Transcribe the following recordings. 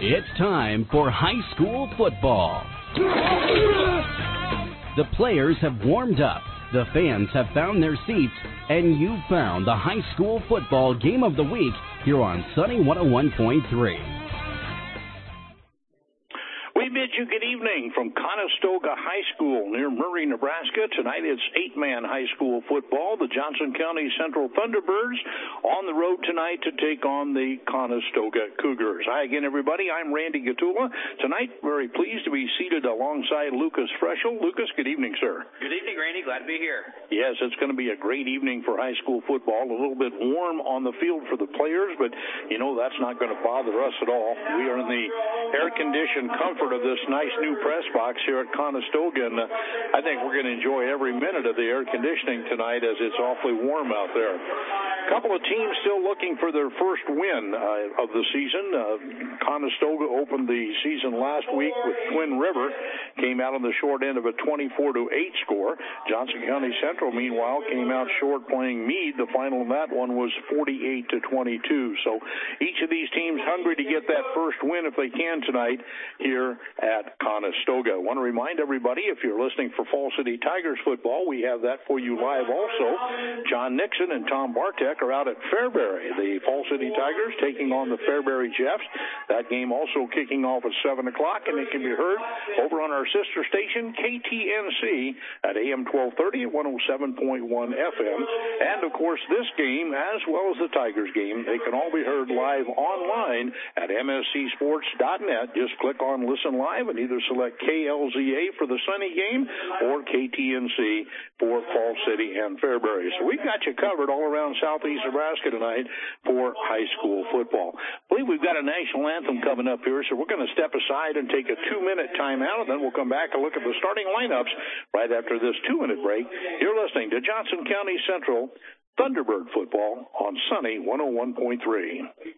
It's time for high school football. The players have warmed up, the fans have found their seats, and you've found the high school football game of the week here on Sunny 101.3. We bid you good evening from Conestoga High School near Murray, Nebraska. Tonight it's 8-man high school football. The Johnson County Central Thunderbirds on the road tonight to take on the Conestoga Cougars. Hi again, everybody. I'm Randy Gatula. Tonight, very pleased to be seated alongside Lucas Freschel. Lucas, good evening, sir. Good evening, Randy. Glad to be here. Yes, it's going to be a great evening for high school football. A little bit warm on the field for the players, but, you know, that's not going to bother us at all. We are in the air-conditioned comfort of this nice new press box here at Conestoga, and I think we're going to enjoy every minute of the air conditioning tonight as it's awfully warm out there. A couple of teams still looking for their first win of the season. Conestoga opened the season last week with Twin River, came out on the short end of a 24-8 score. Johnson County Central, meanwhile, came out short playing Meade. The final of that one was 48-22. So each of these teams hungry to get that first win if they can tonight here at Conestoga. I want to remind everybody, if you're listening for Fall City Tigers football, we have that for you live also. John Nixon and Tom Bartek are out at Fairbury. The Fall City Tigers taking on the Fairbury Jeffs. That game also kicking off at 7 o'clock, and it can be heard over on our sister station, KTNC, at AM 1230 at 107.1 FM. And, of course, this game, as well as the Tigers game, they can all be heard live online at mscsports.net. Just click on Listen Live and either select KLZA for the Sunny game or KTNC for Fall City and Fairbury. So we've got you covered all around southeast Nebraska tonight for high school football. I believe we've got a national anthem coming up here, so we're going to step aside and take a 2-minute timeout, and then we'll come back and look at the starting lineups right after this 2-minute break. You're listening to Johnson County Central Thunderbird football on Sunny 101.3.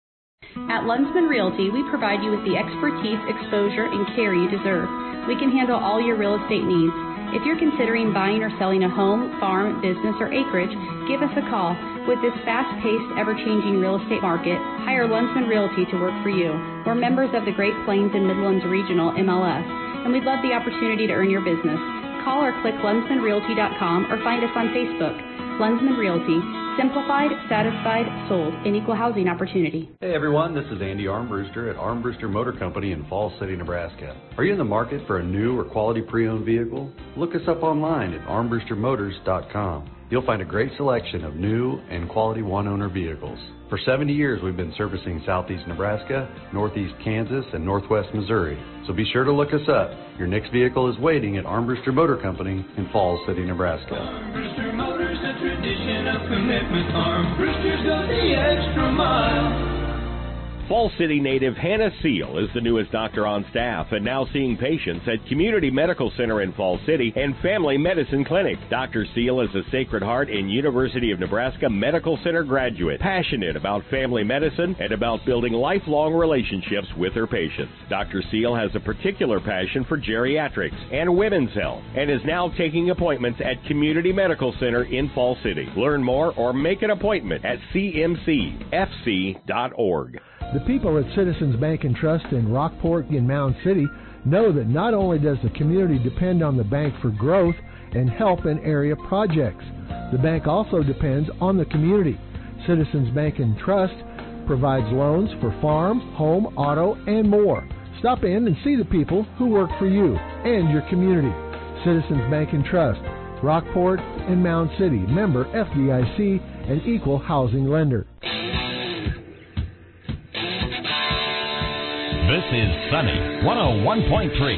At Lunsman Realty, we provide you with the expertise, exposure, and care you deserve. We can handle all your real estate needs. If you're considering buying or selling a home, farm, business, or acreage, give us a call. With this fast-paced, ever-changing real estate market, hire Lunsman Realty to work for you. We're members of the Great Plains and Midlands Regional MLS, and we'd love the opportunity to earn your business. Call or click lunsmanrealty.com or find us on Facebook. Lunsman Realty. Simplified, satisfied, sold, an equal housing opportunity. Hey everyone, this is Andy Armbruster at Armbruster Motor Company in Falls City, Nebraska. Are you in the market for a new or quality pre-owned vehicle? Look us up online at armbrustermotors.com. You'll find a great selection of new and quality one-owner vehicles. For 70 years, we've been servicing southeast Nebraska, northeast Kansas, and northwest Missouri. So be sure to look us up. Your next vehicle is waiting at Armbruster Motor Company in Falls City, Nebraska. Armbruster Motors, a tradition of commitment. Armbruster's got the extra mile. Falls City native Hannah Seal is the newest doctor on staff and now seeing patients at Community Medical Center in Falls City and Family Medicine Clinic. Dr. Seal is a Sacred Heart and University of Nebraska Medical Center graduate, passionate about family medicine and about building lifelong relationships with her patients. Dr. Seal has a particular passion for geriatrics and women's health and is now taking appointments at Community Medical Center in Falls City. Learn more or make an appointment at cmcfc.org. The people at Citizens Bank and Trust in Rockport and Mound City know that not only does the community depend on the bank for growth and help in area projects, the bank also depends on the community. Citizens Bank and Trust provides loans for farm, home, auto, and more. Stop in and see the people who work for you and your community. Citizens Bank and Trust, Rockport and Mound City, member FDIC, and equal housing lender. This is Sunny 101.3.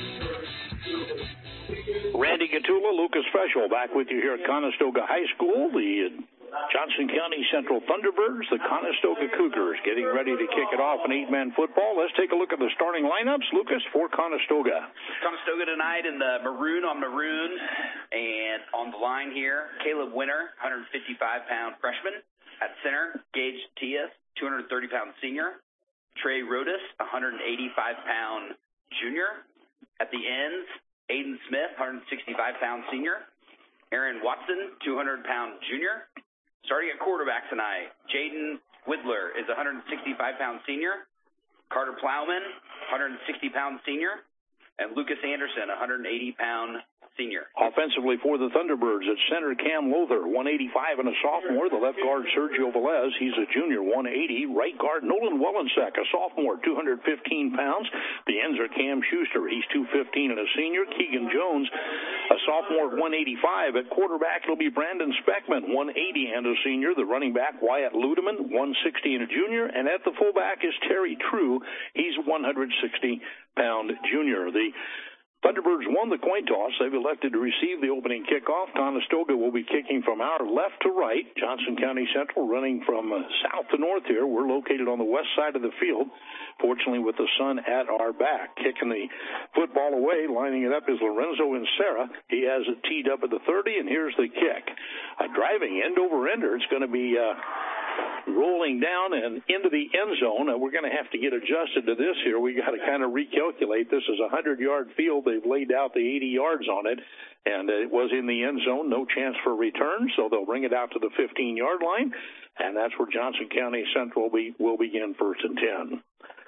Randy Gatula, Lucas Freschel, back with you here at Conestoga High School. The Johnson County Central Thunderbirds, the Conestoga Cougars, getting ready to kick it off in 8-man football. Let's take a look at the starting lineups. Lucas, for Conestoga. Conestoga tonight in the maroon on maroon. And on the line here, Caleb Winter, 155-pound freshman. At center, Gage Tias, 230-pound senior. Trey Rodas, 185-pound junior. At the ends, Aiden Smith, 165-pound senior. Aaron Watson, 200-pound junior. Starting at quarterback tonight, Jaden Whittler is 165-pound senior. Carter Plowman, 160-pound senior, and Lucas Anderson, 180-pound senior. Offensively for the Thunderbirds, at center, Cam Lother, 185 and a sophomore. The left guard, Sergio Velez, he's a junior, 180. Right guard, Nolan Wellensack, a sophomore, 215 pounds. The ends are Cam Schuster, he's 215 and a senior. Keegan Jones, a sophomore, 185. At quarterback, it'll be Brandon Speckman, 180 and a senior. The running back, Wyatt Ludeman, 160 and a junior. And at the fullback is Terry True, he's 160-pound junior. The Thunderbirds won the coin toss. They've elected to receive the opening kickoff. Conestoga will be kicking from our left to right. Johnson County Central running from south to north here. We're located on the west side of the field, fortunately with the sun at our back. Kicking the football away, lining it up is Lorenzo Inserra. He has it teed up at the 30, and here's the kick. A driving end-over-ender. It's going to be rolling down and into the end zone. We're going to have to get adjusted to this here. We got to kind of recalculate. This is a 100-yard field. They've laid out the 80 yards on it, and it was in the end zone. No chance for return, so they'll bring it out to the 15-yard line, and that's where Johnson County Central will begin 1st and 10.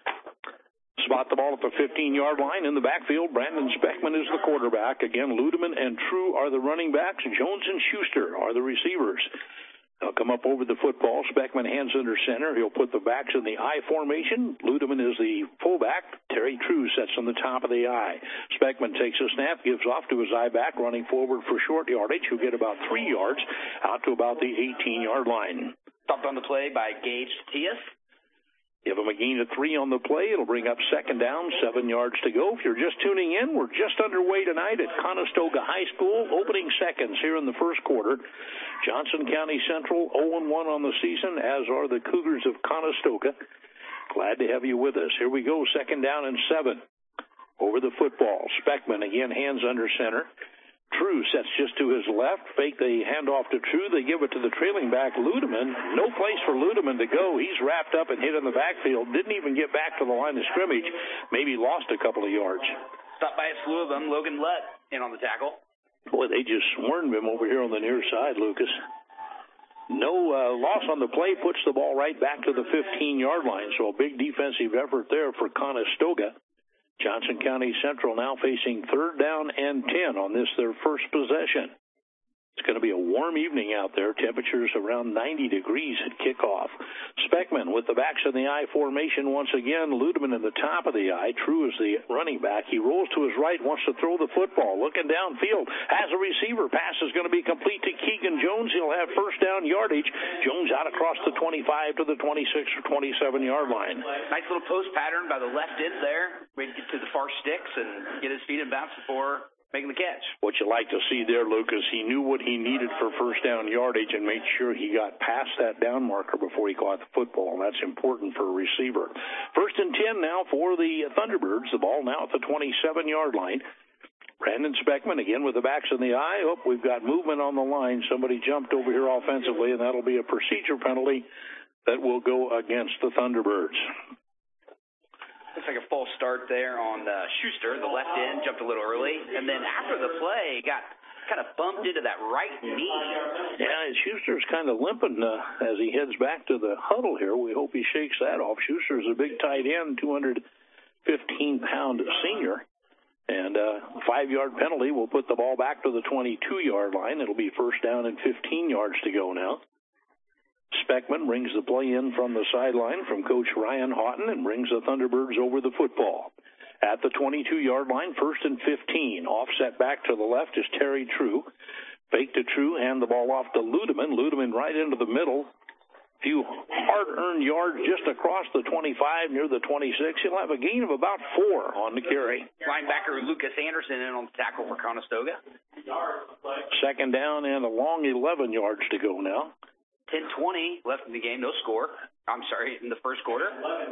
Spot the ball at the 15-yard line. In the backfield, Brandon Speckman is the quarterback. Again, Ludeman and True are the running backs. Jones and Schuster are the receivers. They'll come up over the football. Speckman hands under center. He'll put the backs in the I formation. Ludeman is the fullback. Terry True sets on the top of the I. Speckman takes a snap, gives off to his I back, running forward for short yardage. He'll get about 3 yards out to about the 18-yard line. Stopped on the play by Gage Tias. Give him a gain of 3 on the play. It'll bring up 2nd down, 7 yards to go. If you're just tuning in, we're just underway tonight at Conestoga High School. Opening seconds here in the first quarter. Johnson County Central 0-1 on the season, as are the Cougars of Conestoga. Glad to have you with us. Here we go, 2nd down and 7. Over the football. Speckman again, hands under center. True sets just to his left. Fake the handoff to True. They give it to the trailing back, Ludeman. No place for Ludeman to go. He's wrapped up and hit in the backfield. Didn't even get back to the line of scrimmage. Maybe lost a couple of yards. Stopped by a slew of them. Logan Lutt in on the tackle. Boy, they just swarmed him over here on the near side, Lucas. No loss on the play, puts the ball right back to the 15-yard line. So a big defensive effort there for Conestoga. Johnson County Central now facing 3rd down and 10 on this, their first possession. It's going to be a warm evening out there. Temperatures around 90 degrees at kickoff. Speckman with the backs in the I formation once again. Ludeman in the top of the I. True is the running back. He rolls to his right, wants to throw the football. Looking downfield. Has a receiver. Pass is going to be complete to Keegan Jones. He'll have 1st down yardage. Jones out across the 25 to the 26 or 27-yard line. Nice little post pattern by the left end there. Ready to get to the far sticks and get his feet in bounds before making the catch. What you like to see there, Lucas, he knew what he needed for 1st down yardage and made sure he got past that down marker before he caught the football, and that's important for a receiver. 1st and 10 now for the Thunderbirds. The ball now at the 27-yard line. Brandon Speckman again with the backs in the I. Oh, we've got movement on the line. Somebody jumped over here offensively, and that'll be a procedure penalty that will go against the Thunderbirds. Looks like a false start there on Schuster. The left end jumped a little early. And then after the play, got kind of bumped into that right knee. Yeah, Schuster's kind of limping as he heads back to the huddle here. We hope he shakes that off. Schuster's a big tight end, 215-pound senior. And a 5-yard penalty will put the ball back to the 22-yard line. It'll be 1st down and 15 yards to go now. Speckman brings the play in from the sideline from Coach Ryan Houghton and brings the Thunderbirds over the football. At the 22-yard line, 1st and 15. Offset back to the left is Terry True. Fake to True, hand the ball off to Ludeman. Ludeman right into the middle. Few hard-earned yards just across the 25 near the 26. He'll have a gain of about 4 on the carry. Linebacker Lucas Anderson in on the tackle for Conestoga. 2nd down and a long 11 yards to go now. 10:20 left in the game, no score. I'm sorry, in the first quarter.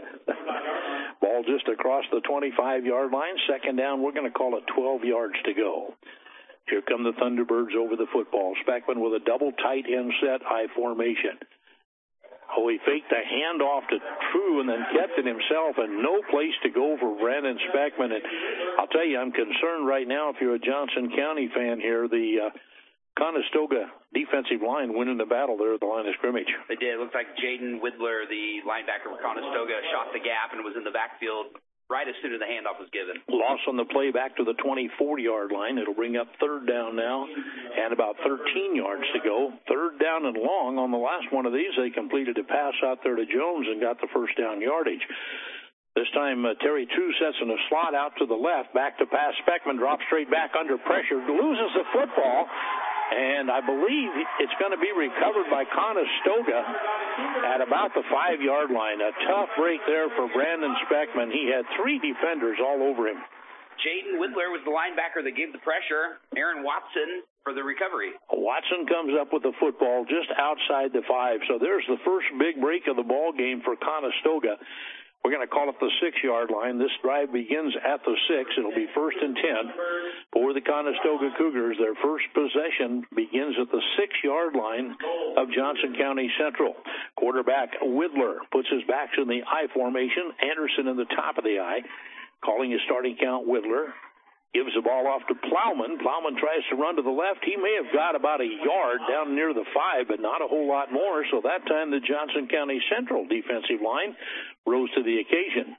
Ball just across the 25-yard line. 2nd down, we're going to call it 12 yards to go. Here come the Thunderbirds over the football. Speckman with a double tight end set, I formation. Oh, he faked a handoff to True and then kept it himself, and no place to go for Brandon Speckman. And I'll tell you, I'm concerned right now if you're a Johnson County fan here. The Conestoga defensive line winning the battle there at the line of scrimmage. They did. It looked like Jaden Widler, the linebacker for Conestoga, shot the gap and was in the backfield right as soon as the handoff was given. Loss on the play back to the 24-yard line. It'll bring up third down now and about 13 yards to go. Third down and long on the last one of these. They completed a pass out there to Jones and got the first down yardage. This time, Terry True sets in a slot out to the left. Back to pass. Speckman drops straight back under pressure. Loses the football. And I believe it's going to be recovered by Conestoga at about the 5-yard line. A tough break there for Brandon Speckman. He had 3 defenders all over him. Jaden Widler was the linebacker that gave the pressure. Aaron Watson for the recovery. Watson comes up with the football just outside the 5. So there's the first big break of the ball game for Conestoga. We're going to call it the 6-yard line. This drive begins at the 6. It'll be 1st and 10 for the Conestoga Cougars. Their first possession begins at the 6-yard line of Johnson County Central. Quarterback Widler puts his backs in the I formation. Anderson in the top of the I. Calling his starting count, Widler gives the ball off to Plowman. Plowman tries to run to the left. He may have got about a yard down near the 5, but not a whole lot more. So that time the Johnson County Central defensive line rose to the occasion.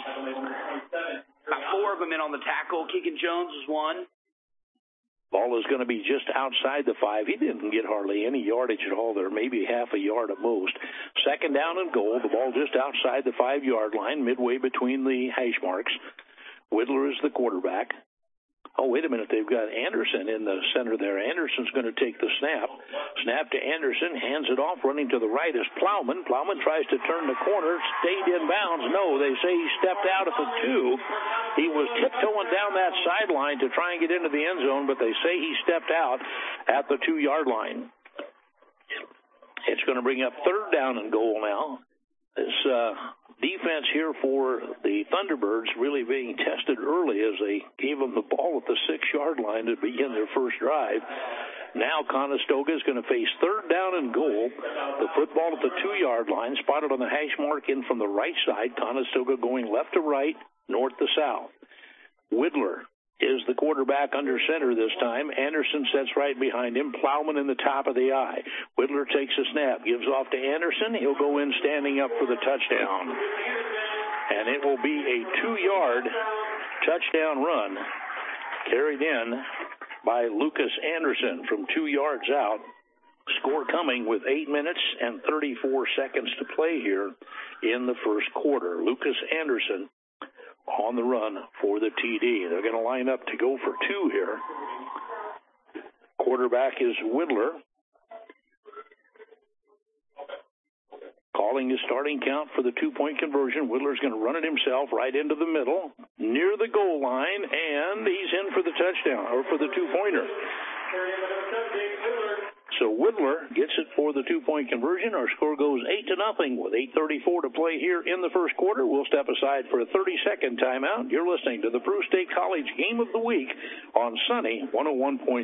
About 4 of them in on the tackle. Keegan Jones was one. Ball is going to be just outside the 5. He didn't get hardly any yardage at all there, maybe half a yard at most. Second down and goal. The ball just outside the 5-yard line, midway between the hash marks. Widler is the quarterback. Oh, wait a minute. They've got Anderson in the center there. Anderson's going to take the snap. Snap to Anderson. Hands it off. Running to the right is Plowman. Plowman tries to turn the corner. Stayed in bounds. No, they say he stepped out at the 2. He was tiptoeing down that sideline to try and get into the end zone, but they say he stepped out at the 2-yard line. It's going to bring up third down and goal now. This defense here for the Thunderbirds really being tested early as they gave them the ball at the 6-yard line to begin their first drive. Now Conestoga is going to face third down and goal. The football at the 2-yard line, spotted on the hash mark in from the right side. Conestoga going left to right, north to south. Widler is the quarterback under center this time. Anderson sits right behind him. Plowman in the top of the I. Widler takes a snap, gives off to Anderson. He'll go in standing up for the touchdown. And it will be a 2-yard touchdown run carried in by Lucas Anderson from 2 yards out. Score coming with 8 minutes and 34 seconds to play here in the first quarter. Lucas Anderson on the run for the TD. They're going to line up to go for 2 here. Quarterback is Widler. Calling his starting count for the 2-point conversion. Widler's going to run it himself right into the middle, near the goal line, and he's in for the touchdown, or for the 2-pointer. So Widler gets it for the 2-point conversion. Our score goes 8-0 with 8:34 to play here in the first quarter. We'll step aside for a 30-second timeout. You're listening to the Peru State College Game of the Week on Sunny 101.3.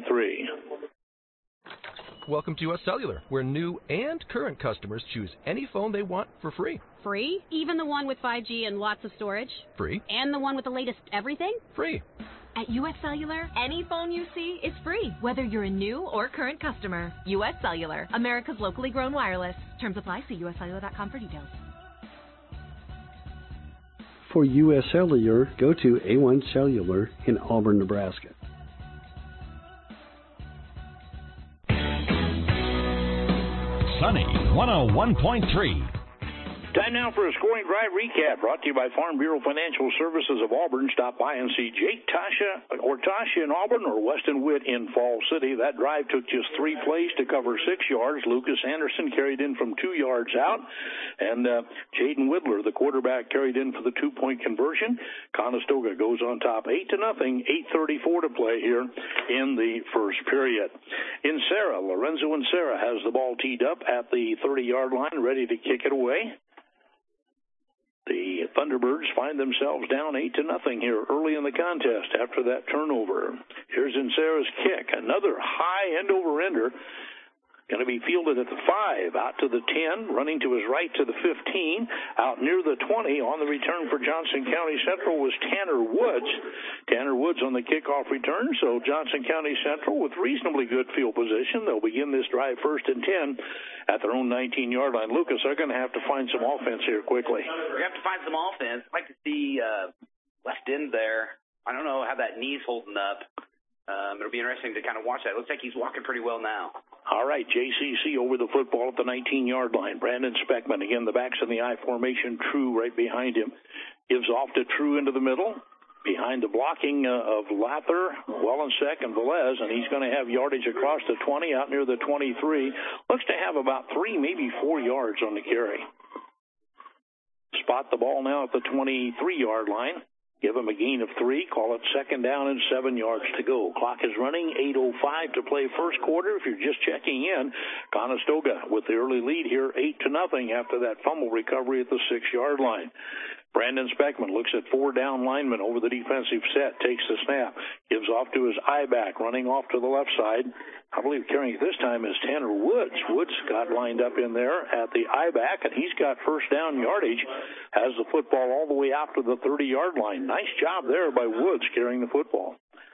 Welcome to US Cellular, where new and current customers choose any phone they want for free. Free? Even the one with 5G and lots of storage? Free. And the one with the latest everything? Free. At US Cellular, any phone you see is free, whether you're a new or current customer. US Cellular, America's locally grown wireless. Terms apply. See uscellular.com for details. For US Cellular, go to A1 Cellular in Auburn, Nebraska. Sunny 101.3. Time now for a scoring drive recap brought to you by Farm Bureau Financial Services of Auburn. Stop by and see Jake Tasha in Auburn or Weston Witt in Fall City. That drive took just 3 plays to cover 6 yards. Lucas Anderson carried in from 2 yards out. And Jaden Widler, the quarterback, carried in for the 2-point conversion. Conestoga goes on top 8-0, 8:34 to play here in the first period. In Sarah, Lorenzo and Sarah has the ball teed up at the 30-yard line, ready to kick it away. The Thunderbirds find themselves down 8-0 here early in the contest after that turnover. Here's Insera's kick. Another high end-over-ender. Going to be fielded at the 5, out to the 10, running to his right to the 15, out near the 20. On the return for Johnson County Central was Tanner Woods. Tanner Woods on the kickoff return, so Johnson County Central with reasonably good field position. They'll begin this drive 1st and 10 at their own 19-yard line. Lucas, they're going to have to find some offense here quickly. We have to find some offense. I'd like to see left end there. I don't know how that knee's holding up. It'll be interesting to kind of watch that. It looks like he's walking pretty well now. All right, JCC over the football at the 19-yard line. Brandon Speckman, again, the backs in the I formation. True right behind him. Gives off to True into the middle. Behind the blocking of Lather, Wellensek, and Velez, and he's going to have yardage across the 20, out near the 23. Looks to have about 3, maybe 4 yards on the carry. Spot the ball now at the 23-yard line. Give him a gain of 3. Call it 2nd down and 7 yards to go. Clock is running. 8:05 to play first quarter. If you're just checking in, Conestoga with the early lead here, 8-0 after that fumble recovery at the 6-yard line. Brandon Speckman looks at 4 down linemen over the defensive set, takes the snap, gives off to his I-back, running off to the left side. I believe carrying it this time is Tanner Woods. Woods got lined up in there at the I-back, and he's got first down yardage, has the football all the way out to the 30-yard line. Nice job there by Woods carrying the football.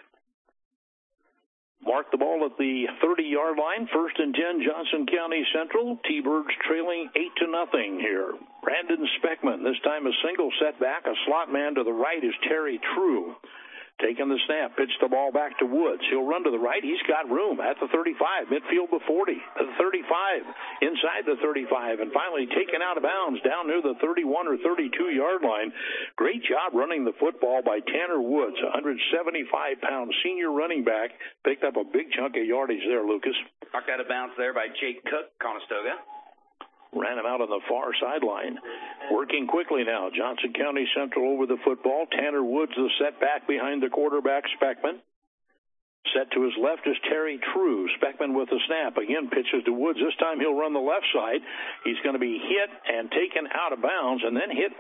Mark the ball at the 30-yard line. 1st and 10, Johnson County Central. T-Birds trailing 8-0 here. Brandon Speckman, this time a single setback. A slot man to the right is Terry True. Taking the snap, pitched the ball back to Woods. He'll run to the right. He's got room at the 35, midfield the 40, to the 35, inside the 35, and finally taken out of bounds down near the 31 or 32-yard line. Great job running the football by Tanner Woods, 175-pound senior running back. Picked up a big chunk of yardage there, Lucas. Knocked out of bounds there by Jake Cook, Conestoga. Ran him out on the far sideline. Working quickly now. Johnson County Central over the football. Tanner Woods, the setback behind the quarterback, Speckman. Set to his left is Terry True. Speckman with the snap. Again, pitches to Woods. This time he'll run the left side. He's going to be hit and taken out of bounds and then hit.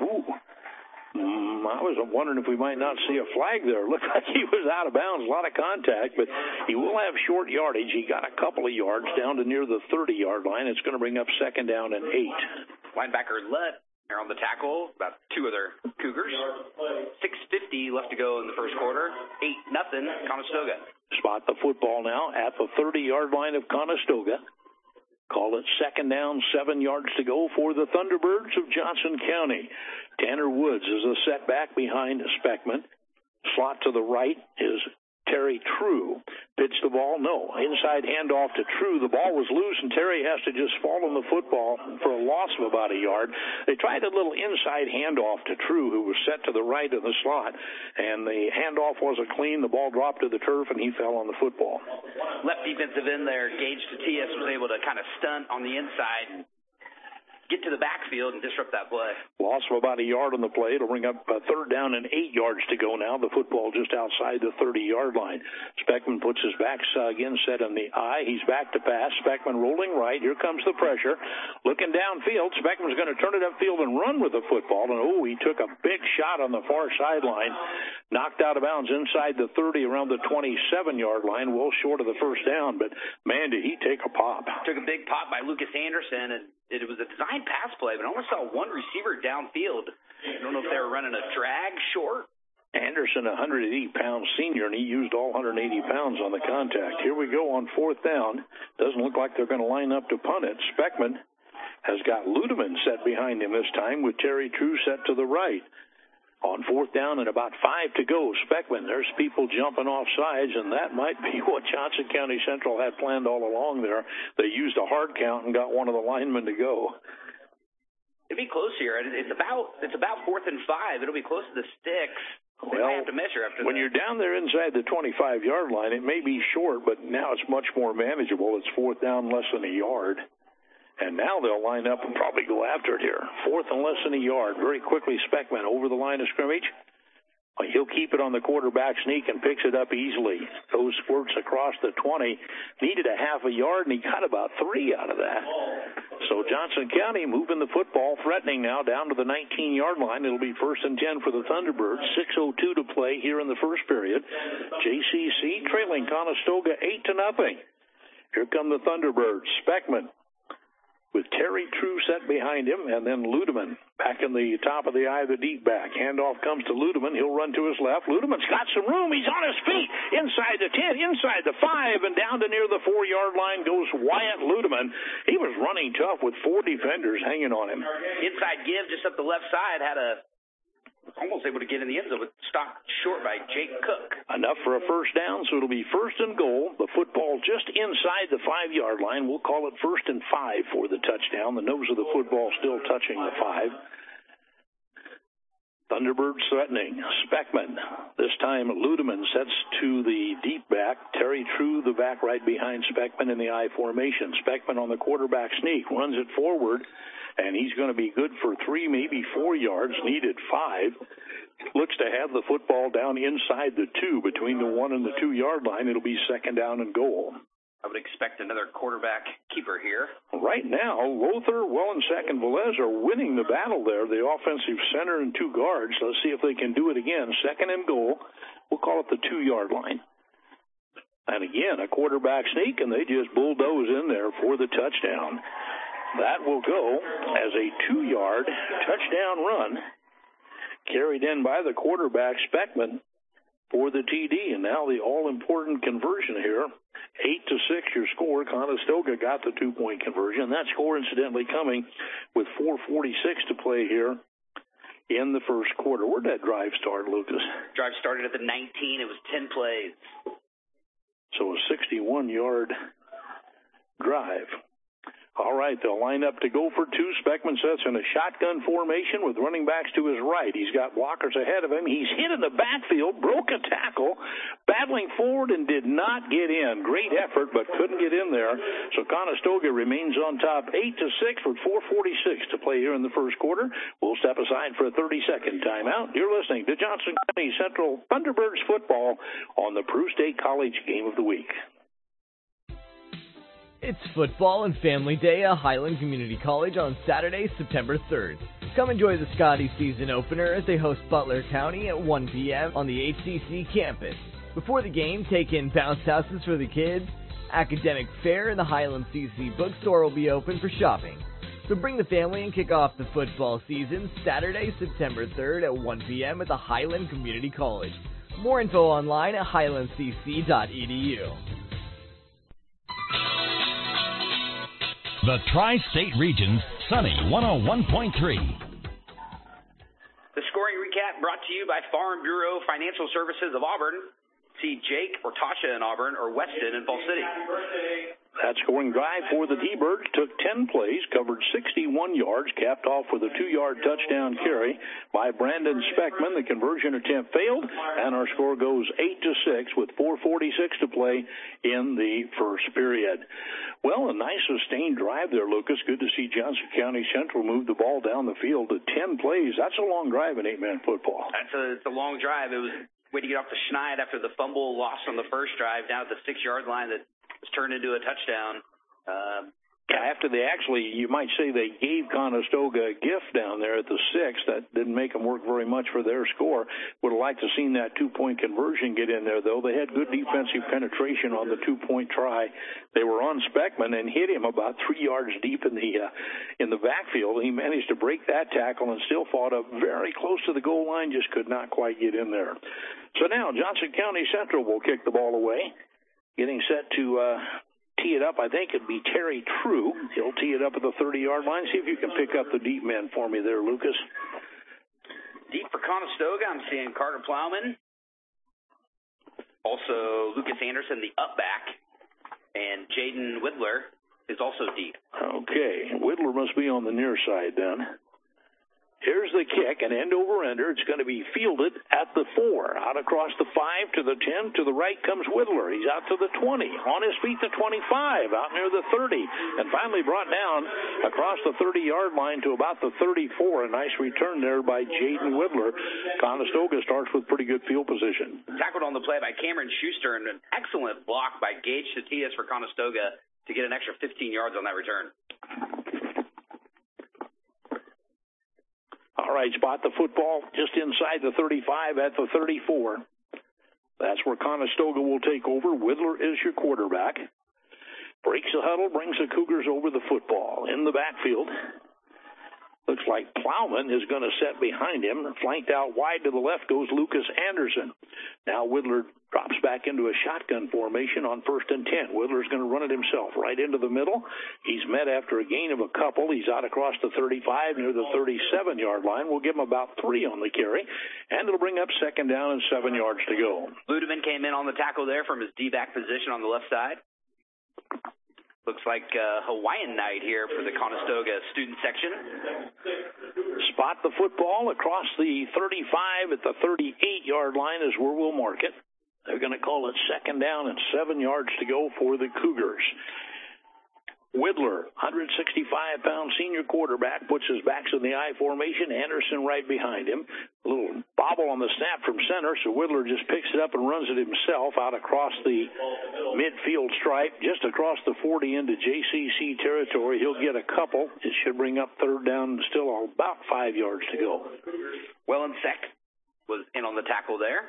I was wondering if we might not see a flag there. Looked like he was out of bounds, a lot of contact, but he will have short yardage. He got a couple of yards down to near the 30-yard line. It's going to bring up 2nd down and 8. Linebacker Lutt there on the tackle, about 2 other Cougars. 6:50 left to go in the first quarter. 8-0 Conestoga. Spot the football now at the 30-yard line of Conestoga. Call it 2nd down, 7 yards to go for the Thunderbirds of Johnson County. Tanner Woods is a setback behind Speckman. Slot to the right is Terry True. Pitch the ball, no. Inside handoff to True. The ball was loose, and Terry has to just fall on the football for a loss of about a yard. They tried a little inside handoff to True, who was set to the right of the slot, and the handoff wasn't clean. The ball dropped to the turf, and he fell on the football. Left defensive end there, Gage Tatius, was able to kind of stunt on the inside and get to the backfield and disrupt that play. Loss of about a yard on the play. It'll bring up 3rd down and 8 yards to go now. The football just outside the 30-yard line. Speckman puts his backs again set on the I. He's back to pass. Speckman rolling right. Here comes the pressure. Looking downfield. Speckman's going to turn it upfield and run with the football. And, he took a big shot on the far sideline. Knocked out of bounds inside the 30 around the 27-yard line. Well short of the first down. But, man, did he take a pop. Took a big pop by Lucas Anderson, and it was a design pass play, but I only saw one receiver downfield. I don't know if they were running a drag short. Anderson, a 180-pound senior, and he used all 180 pounds on the contact. Here we go on 4th down. Doesn't look like they're going to line up to punt it. Speckman has got Ludeman set behind him this time with Terry True set to the right. On 4th down and about 5 to go, Speckman, there's people jumping off sides, and that might be what Johnson County Central had planned all along there. They used a hard count and got one of the linemen to go. It'll be close here. It's about 4th and 5. It'll be close to the sticks. They might have to measure after when you're down there inside the 25-yard line, it may be short, but now it's much more manageable. It's 4th down, less than a yard. And now they'll line up and probably go after it here. 4th and less than a yard. Very quickly, Speckman over the line of scrimmage. He'll keep it on the quarterback sneak and picks it up easily. Those squirts across the 20. Needed a half a yard, and he got about 3 out of that. So Johnson County moving the football, threatening now down to the 19-yard line. It'll be 1st and 10 for the Thunderbirds. 6:02 to play here in the first period. JCC trailing Conestoga 8-0. Here come the Thunderbirds. Speckman with Terry True set behind him, and then Ludeman back in the top of the eye of the deep back. Handoff comes to Ludeman. He'll run to his left. Ludeman's got some room. He's on his feet. Inside the 10, inside the 5, and down to near the 4-yard line goes Wyatt Ludeman. He was running tough with 4 defenders hanging on him. Inside give just up the left side had almost able to get in the end zone, but stopped short by Jake Cook. Enough for a first down, so it'll be 1st and goal. The football just inside the 5-yard line. We'll call it 1st and 5 for the touchdown. The nose of the football still touching the 5. Thunderbirds threatening. Speckman. This time Ludeman sets to the deep back. Terry True, the back right behind Speckman in the I formation. Speckman on the quarterback sneak. Runs it forward. And he's going to be good for 3, maybe 4 yards, needed 5. Looks to have the football down inside the 2, between the 1 and the 2-yard line. It'll be 2nd down and goal. I would expect another quarterback keeper here. Right now, Lothar, Wellensack, and Velez are winning the battle there, the offensive center and 2 guards. Let's see if they can do it again. 2nd and goal. We'll call it the 2-yard line. And again, a quarterback sneak, and they just bulldoze in there for the touchdown. That will go as a 2-yard touchdown run, carried in by the quarterback, Speckman, for the TD. And now the all-important conversion here. 8-6 your score. Conestoga got the 2-point conversion. That score, incidentally, coming with 4:46 to play here in the first quarter. Where'd that drive start, Lucas? Drive started at the 19. It was 10 plays. So a 61-yard drive. All right, they'll line up to go for 2. Speckman sets in a shotgun formation with running backs to his right. He's got blockers ahead of him. He's hit in the backfield, broke a tackle, battling forward and did not get in. Great effort, but couldn't get in there. So Conestoga remains on top 8-6 with 4:46 to play here in the first quarter. We'll step aside for a 30-second timeout. You're listening to Johnson County Central Thunderbirds football on the Peru State College Game of the Week. It's football and family day at Highland Community College on Saturday, September 3rd. Come enjoy the Scotty season opener as they host Butler County at 1 p.m. on the HCC campus. Before the game, take in bounce houses for the kids, academic fair, and the Highland CC bookstore will be open for shopping. So bring the family and kick off the football season Saturday, September 3rd at 1 p.m. at the Highland Community College. More info online at highlandcc.edu. The Tri-State Region's Sunny 101.3. The scoring recap brought to you by Farm Bureau Financial Services of Auburn. See Jake or Tasha in Auburn or Weston in Fall City. That scoring drive for the T-Birds took 10 plays, covered 61 yards, capped off with a 2-yard touchdown carry by Brandon Speckman. The conversion attempt failed, and our score goes 8-6 with 4:46 to play in the first period. Well, a nice sustained drive there, Lucas. Good to see Johnson County Central move the ball down the field to 10 plays. That's a long drive in 8-man football. It's a long drive. It was way to get off the schneid after the fumble lost on the first drive down at the 6-yard line that was turned into a touchdown. After they actually, you might say they gave Conestoga a gift down there at the 6. That didn't make them work very much for their score. Would have liked to have seen that 2-point conversion get in there, though. They had good defensive penetration on the 2-point try. They were on Speckman and hit him about 3 yards deep in the backfield. He managed to break that tackle and still fought up very close to the goal line, just could not quite get in there. So now Johnson County Central will kick the ball away. Getting set to tee it up, I think it'd be Terry True. He'll tee it up at the 30-yard line. See if you can pick up the deep men for me there, Lucas. Deep for Conestoga, I'm seeing Carter Plowman. Also, Lucas Anderson, the up back. And Jaden Whittler is also deep. Okay, Whittler must be on the near side then. Here's the kick, an end-over-ender. It's going to be fielded at the 4. Out across the 5 to the 10. To the right comes Whittler. He's out to the 20. On his feet to 25. Out near the 30. And finally brought down across the 30-yard line to about the 34. A nice return there by Jaden Whittler. Conestoga starts with pretty good field position. Tackled on the play by Cameron Schuster and an excellent block by Gage Satias for Conestoga to get an extra 15 yards on that return. All right, spot the football just inside the 35 at the 34. That's where Conestoga will take over. Whittler is your quarterback. Breaks the huddle, brings the Cougars over the football. In the backfield, looks like Plowman is going to set behind him. Flanked out wide to the left goes Lucas Anderson. Now Widler drops back into a shotgun formation on 1st and 10. Widler's going to run it himself right into the middle. He's met after a gain of a couple. He's out across the 35 near the 37-yard line. We'll give him about 3 on the carry, and it'll bring up 2nd down and 7 yards to go. Ludeman came in on the tackle there from his D-back position on the left side. Looks like Hawaiian night here for the Conestoga student section. Spot the football across the 35 at the 38-yard line is where we'll mark it. They're going to call it 2nd down and 7 yards to go for the Cougars. Widler, 165-pound senior quarterback, puts his backs in the I formation. Anderson right behind him. A little bobble on the snap from center, so Widler just picks it up and runs it himself out across the midfield stripe, just across the 40 into JCC territory. He'll get a couple. It should bring up 3rd down, still about 5 yards to go. Wellensek was in on the tackle there.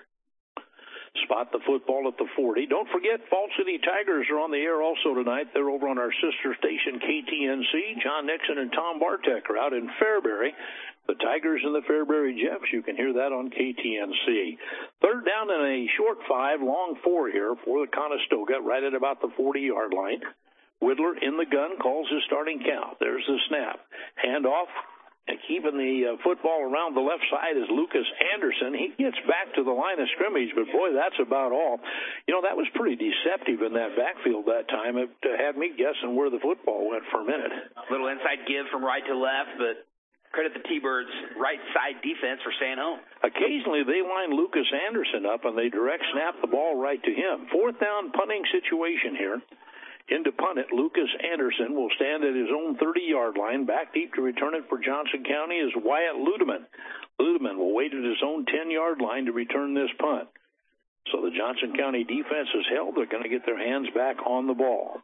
Spot the football at the 40. Don't forget, Fall City Tigers are on the air also tonight. They're over on our sister station, KTNC. John Nixon and Tom Bartek are out in Fairbury. The Tigers and the Fairbury Jeffs, you can hear that on KTNC. 3rd down and a short 5, long 4 here for the Conestoga, right at about the 40-yard line. Widler in the gun, calls his starting count. There's the snap. Handoff. And keeping the football around the left side is Lucas Anderson. He gets back to the line of scrimmage, but, boy, that's about all. You know, that was pretty deceptive in that backfield that time. It had me guessing where the football went for a minute. Little inside give from right to left, but credit the T-Birds' right side defense for staying home. Occasionally they line Lucas Anderson up, and they direct snap the ball right to him. 4th down punting situation here. Into punt it, Lucas Anderson will stand at his own 30-yard line. Back deep to return it for Johnson County is Wyatt Ludeman. Ludeman will wait at his own 10-yard line to return this punt. So the Johnson County defense is held. They're going to get their hands back on the ball.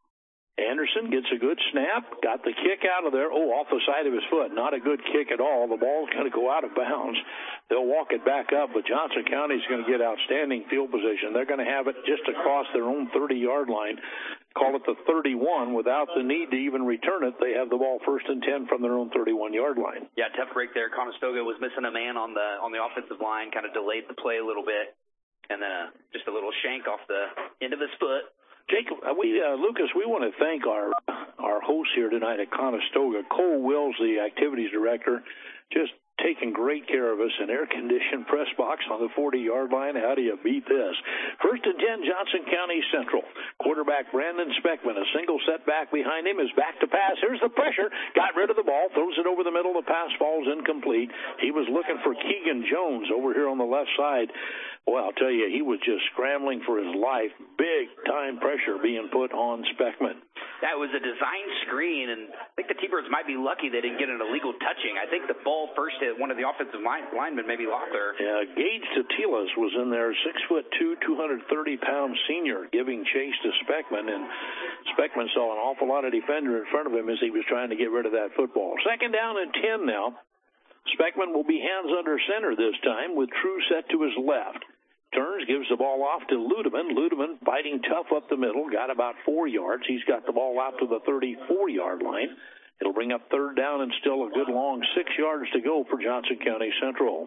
Anderson gets a good snap, got the kick out of there. Oh, off the side of his foot. Not a good kick at all. The ball's going to go out of bounds. They'll walk it back up, but Johnson County's going to get outstanding field position. They're going to have it just across their own 30-yard line. Call it the 31 without the need to even return it. They have the ball 1st and 10 from their own 31-yard line. Yeah, tough break there. Conestoga was missing a man on the offensive line, kind of delayed the play a little bit, and then just a little shank off the end of his foot. Jake, Lucas, we want to thank our host here tonight at Conestoga, Cole Wills, the activities director, just taking great care of us. An air-conditioned press box on the 40-yard line. How do you beat this? 1st and 10, Johnson County Central. Quarterback Brandon Speckman, a single setback behind him, is back to pass. Here's the pressure. Got rid of the ball, throws it over the middle. The pass falls incomplete. He was looking for Keegan Jones over here on the left side. Well, I'll tell you, he was just scrambling for his life. Big-time pressure being put on Speckman. That was a design screen, and I think the T-Birds might be lucky they didn't get an illegal touching. I think the ball first hit one of the offensive linemen, maybe Locker. Yeah, Gage Tatilas was in there, 6'2", 230-pound senior, giving chase to Speckman, and Speckman saw an awful lot of defender in front of him as he was trying to get rid of that football. 2nd down and 10 now. Speckman will be hands under center this time with True set to his left. Turns, gives the ball off to Ludeman. Ludeman fighting tough up the middle, got about 4 yards. He's got the ball out to the 34-yard line. It'll bring up 3rd down and still a good long 6 yards to go for Johnson County Central.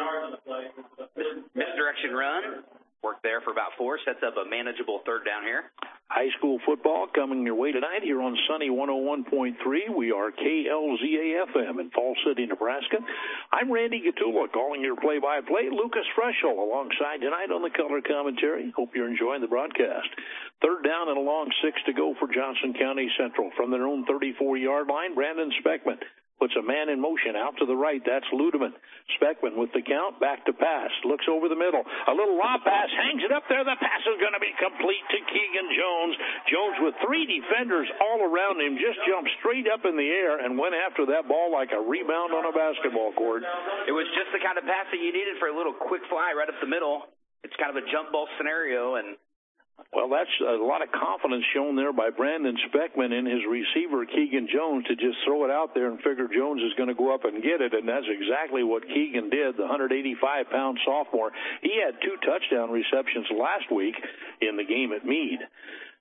Misdirection run. Worked there for about 4. Sets up a manageable 3rd down here. High school football coming your way tonight here on Sunny 101.3. We are KLZA-FM in Fall City, Nebraska. I'm Randy Gatula calling your play-by-play. Lucas Freschel alongside tonight on the color commentary. Hope you're enjoying the broadcast. 3rd down and a long 6 to go for Johnson County Central. From their own 34-yard line, Brandon Speckman puts a man in motion out to the right. That's Ludeman. Speckman with the count, back to pass. Looks over the middle. A little lob pass, hangs it up there. The pass is going to be complete to Keegan Jones. Jones with 3 defenders all around him just jumped straight up in the air and went after that ball like a rebound on a basketball court. It was just the kind of pass that you needed for a little quick fly right up the middle. It's kind of a jump ball scenario, and well, that's a lot of confidence shown there by Brandon Speckman and his receiver, Keegan Jones, to just throw it out there and figure Jones is going to go up and get it, and that's exactly what Keegan did, the 185-pound sophomore. He had 2 touchdown receptions last week in the game at Meade.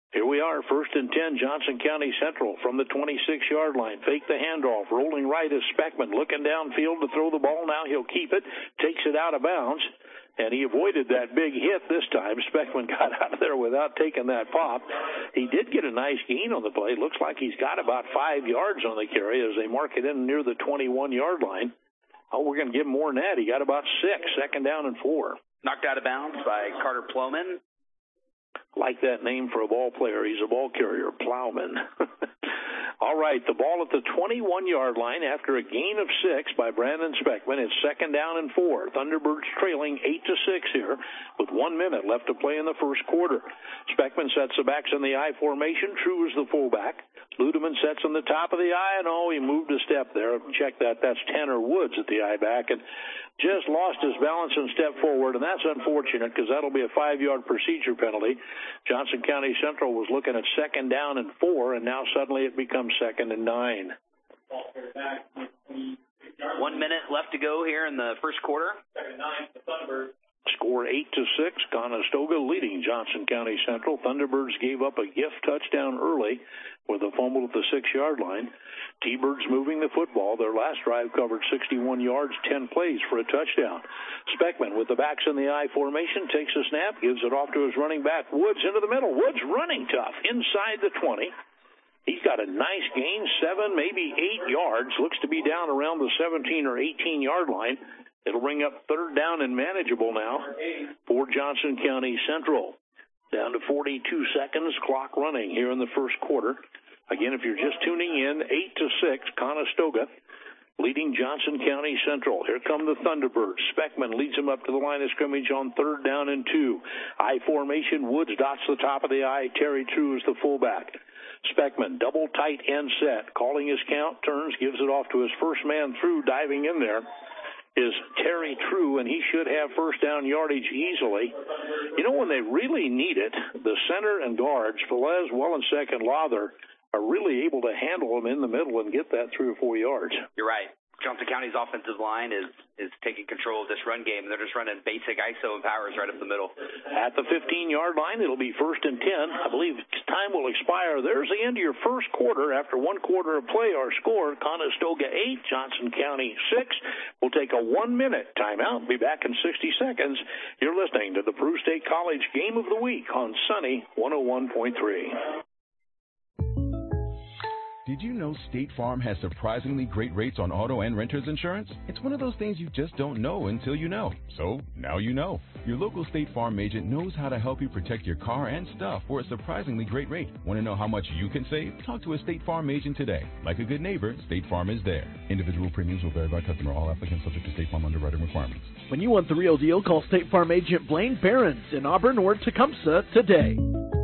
Here we are, 1st and 10, Johnson County Central from the 26-yard line. Fake the handoff. Rolling right is Speckman. Looking downfield to throw the ball. Now he'll keep it. Takes it out of bounds. And he avoided that big hit this time. Speckman got out of there without taking that pop. He did get a nice gain on the play. Looks like he's got about 5 yards on the carry as they mark it in near the 21-yard line. Oh, we're going to give him more than that. He got about 6, 2nd down and 4. Knocked out of bounds by Carter Plowman. Like that name for a ball player. He's a ball carrier, Plowman. All right, the ball at the 21-yard line after a gain of 6 by Brandon Speckman. It's 2nd down and 4. Thunderbirds trailing 8-6 here with 1 minute left to play in the first quarter. Speckman sets the backs in the I formation. True is the fullback. Ludeman sets on the top of the I, and he moved a step there. Check that. That's Tanner Woods at the I back, and just lost his balance and stepped forward, and that's unfortunate because that'll be a 5-yard procedure penalty. Johnson County Central was looking at 2nd down and 4, and now suddenly it becomes 2nd and 9. 1 minute left to go here in the first quarter. 2nd and 9, the Thunderbirds. Score 8-6. Conestoga leading Johnson County Central. Thunderbirds gave up a gift touchdown early with a fumble at the 6-yard line. T-Birds moving the football. Their last drive covered 61 yards, 10 plays for a touchdown. Speckman with the backs in the I formation takes a snap, gives it off to his running back, Woods into the middle. Woods running tough inside the 20. He's got a nice gain, 7, maybe 8 yards. Looks to be down around the 17 or 18-yard line. It'll bring up 3rd down and manageable now for Johnson County Central. Down to 42 seconds, clock running here in the first quarter. Again, if you're just tuning in, 8-6, Conestoga leading Johnson County Central. Here come the Thunderbirds. Speckman leads them up to the line of scrimmage on 3rd down and 2. I formation, Woods dots the top of the I. Terry True is the fullback. Speckman, double tight end set, calling his count, turns, gives it off to his first man through, diving in there is Terry True, and he should have 1st down yardage easily. You know, when they really need it, the center and guards, Velez, Wellenseck, and Lawther, are really able to handle them in the middle and get that 3 or 4 yards. You're right. Johnson County's offensive line is taking control of this run game. They're just running basic ISO and powers right up the middle. At the 15-yard line, it'll be 1st and 10. I believe time will expire. There's the end of your first quarter. After 1 quarter of play, our score, Conestoga 8, Johnson County 6. We'll take a 1-minute timeout. Be back in 60 seconds. You're listening to the Peru State College Game of the Week on Sunny 101.3. Did you know State Farm has surprisingly great rates on auto and renter's insurance? It's one of those things you just don't know until you know. So, now you know. Your local State Farm agent knows how to help you protect your car and stuff for a surprisingly great rate. Want to know how much you can save? Talk to a State Farm agent today. Like a good neighbor, State Farm is there. Individual premiums will vary by customer. All applicants subject to State Farm underwriting requirements. When you want the real deal, call State Farm agent Blaine Behrens in Auburn or Tecumseh today.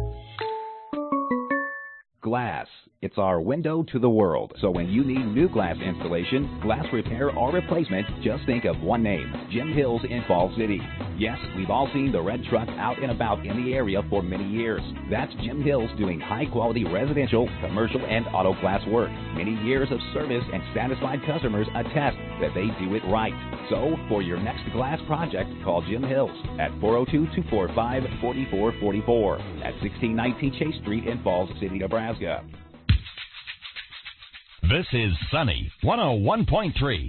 Glass. It's our window to the world. So when you need new glass installation, glass repair, or replacement, just think of one name, Jim Hills in Falls City. Yes, we've all seen the red truck out and about in the area for many years. That's Jim Hills doing high-quality residential, commercial, and auto glass work. Many years of service and satisfied customers attest that they do it right. So for your next glass project, call Jim Hills at 402-245-4444 at 1619 Chase Street in Falls City, Nebraska. This is Sunny 101.3.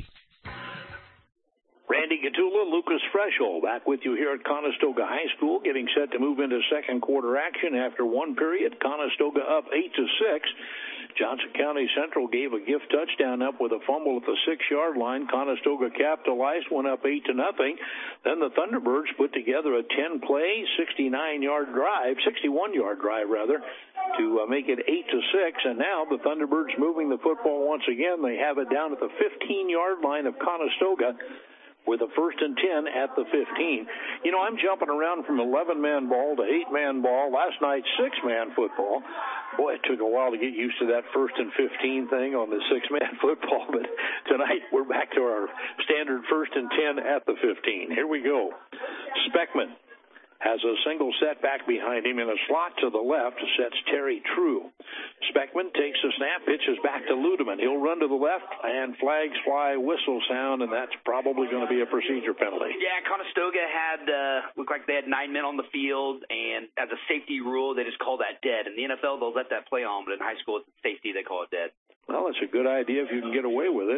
Randy Gatula, Lucas Freshel, back with you here at Conestoga High School, getting set to move into second quarter action after 1 period. Conestoga up 8-6. Johnson County Central gave a gift touchdown up with a fumble at the 6-yard line. Conestoga capitalized, went up 8-0. Then the Thunderbirds put together a 10-play, 61-yard drive, to make it 8-6. And now the Thunderbirds moving the football once again. They have it down at the 15-yard line of Conestoga with a 1st and 10 at the 15. You know, I'm jumping around from 11-man ball to 8-man ball. Last night, 6-man football. Boy, it took a while to get used to that 1st and 15 thing on the 6-man football. But tonight, we're back to our standard 1st and 10 at the 15. Here we go. Speckman has a single setback behind him. In a slot to the left sets Terry True. Speckman takes a snap, pitches back to Ludeman. He'll run to the left, and flags fly, whistle sound, and that's probably going to be a procedure penalty. Yeah, Conestoga looked like they had 9 men on the field, and as a safety rule, they just call that dead. In the NFL, they'll let that play on, but in high school, it's safety, they call it dead. Well, it's a good idea if you can get away with it.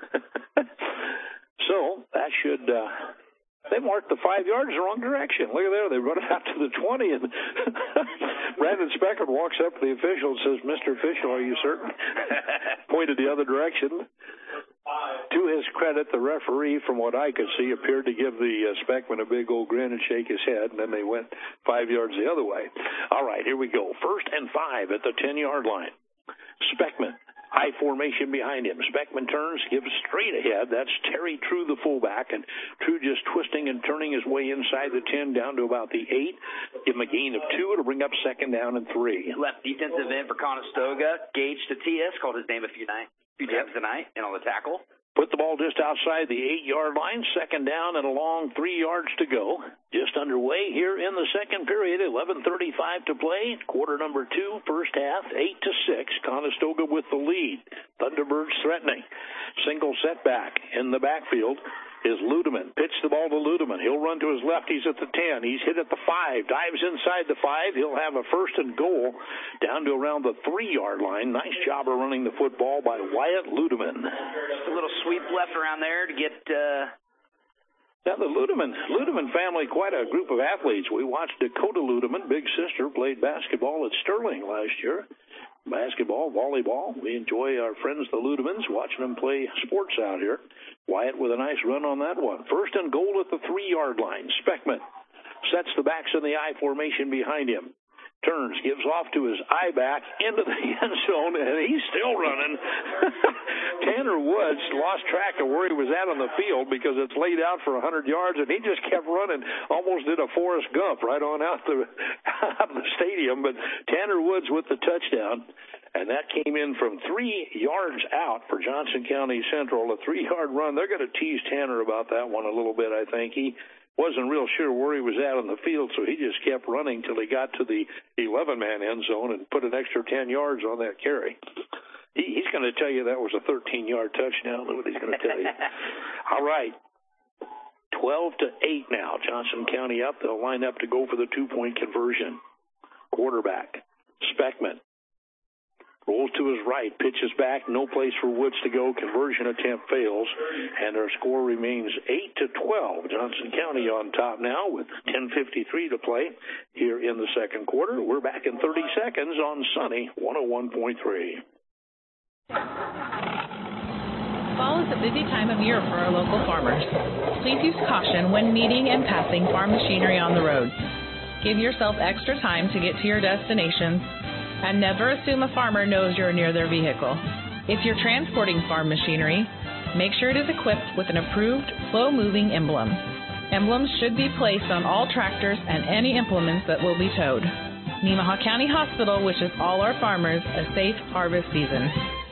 So that should... They marked the 5 yards the wrong direction. Look at there. They run it out to the 20, and Brandon Speckman walks up to the official and says, Mr. Official, are you certain? Pointed the other direction. To his credit, the referee, from what I could see, appeared to give the Speckman a big old grin and shake his head, and then they went 5 yards the other way. All right, here we go. 1st and 5 at the 10-yard line. Speckman. High formation behind him. Speckman turns, gives straight ahead. That's Terry True, the fullback, and True just twisting and turning his way inside the 10 down to about the 8. Give him a gain of 2. It'll bring up 2nd down and 3. Left defensive end for Conestoga. Gage Tatius, called his name a few times tonight, and on the tackle. Put the ball just outside the 8-yard line. 2nd down and a long 3 yards to go. Just underway here in the second period. 11:35 to play. Quarter number 2, first half, 8-6. Conestoga with the lead. Thunderbirds threatening. Single setback in the backfield is Ludeman. Pitch the ball to Ludeman. He'll run to his left. He's at the 10. He's hit at the 5. Dives inside the 5. He'll have a 1st and goal down to around the 3-yard line. Nice job of running the football by Wyatt Ludeman. Just a little sweep left around there to get... Now, the Ludeman family, quite a group of athletes. We watched Dakota Ludeman, big sister, played basketball at Sterling last year. Basketball, volleyball. We enjoy our friends, the Ludemans, watching them play sports out here. Wyatt with a nice run on that one. 1st and goal at the 3-yard line. Speckman sets the backs in the I formation behind him. Turns, gives off to his eye back into the end zone, and he's still running. Tanner Woods lost track of where he was at on the field because it's laid out for 100 yards, and he just kept running, almost did a Forrest Gump right on out of the stadium. But Tanner Woods with the touchdown, and that came in from 3 yards out for Johnson County Central, a 3-yard run. They're going to tease Tanner about that one a little bit, I think. He wasn't real sure where he was at on the field, so he just kept running till he got to the 11-man end zone and put an extra 10 yards on that carry. He's going to tell you that was a 13-yard touchdown. That's what he's going to tell you. All right. 12-8 now. Johnson County up. They'll line up to go for the 2-point conversion. Quarterback, Speckman. Rolls to his right, pitches back, no place for Woods to go. Conversion attempt fails, and our score remains 8-12. Johnson County on top now with 10:53 to play here in the second quarter. We're back in 30 seconds on Sunny 101.3. Fall is a busy time of year for our local farmers. Please use caution when meeting and passing farm machinery on the roads. Give yourself extra time to get to your destinations, and never assume a farmer knows you're near their vehicle. If you're transporting farm machinery, make sure it is equipped with an approved slow-moving emblem. Emblems should be placed on all tractors and any implements that will be towed. Nemaha County Hospital wishes all our farmers a safe harvest season.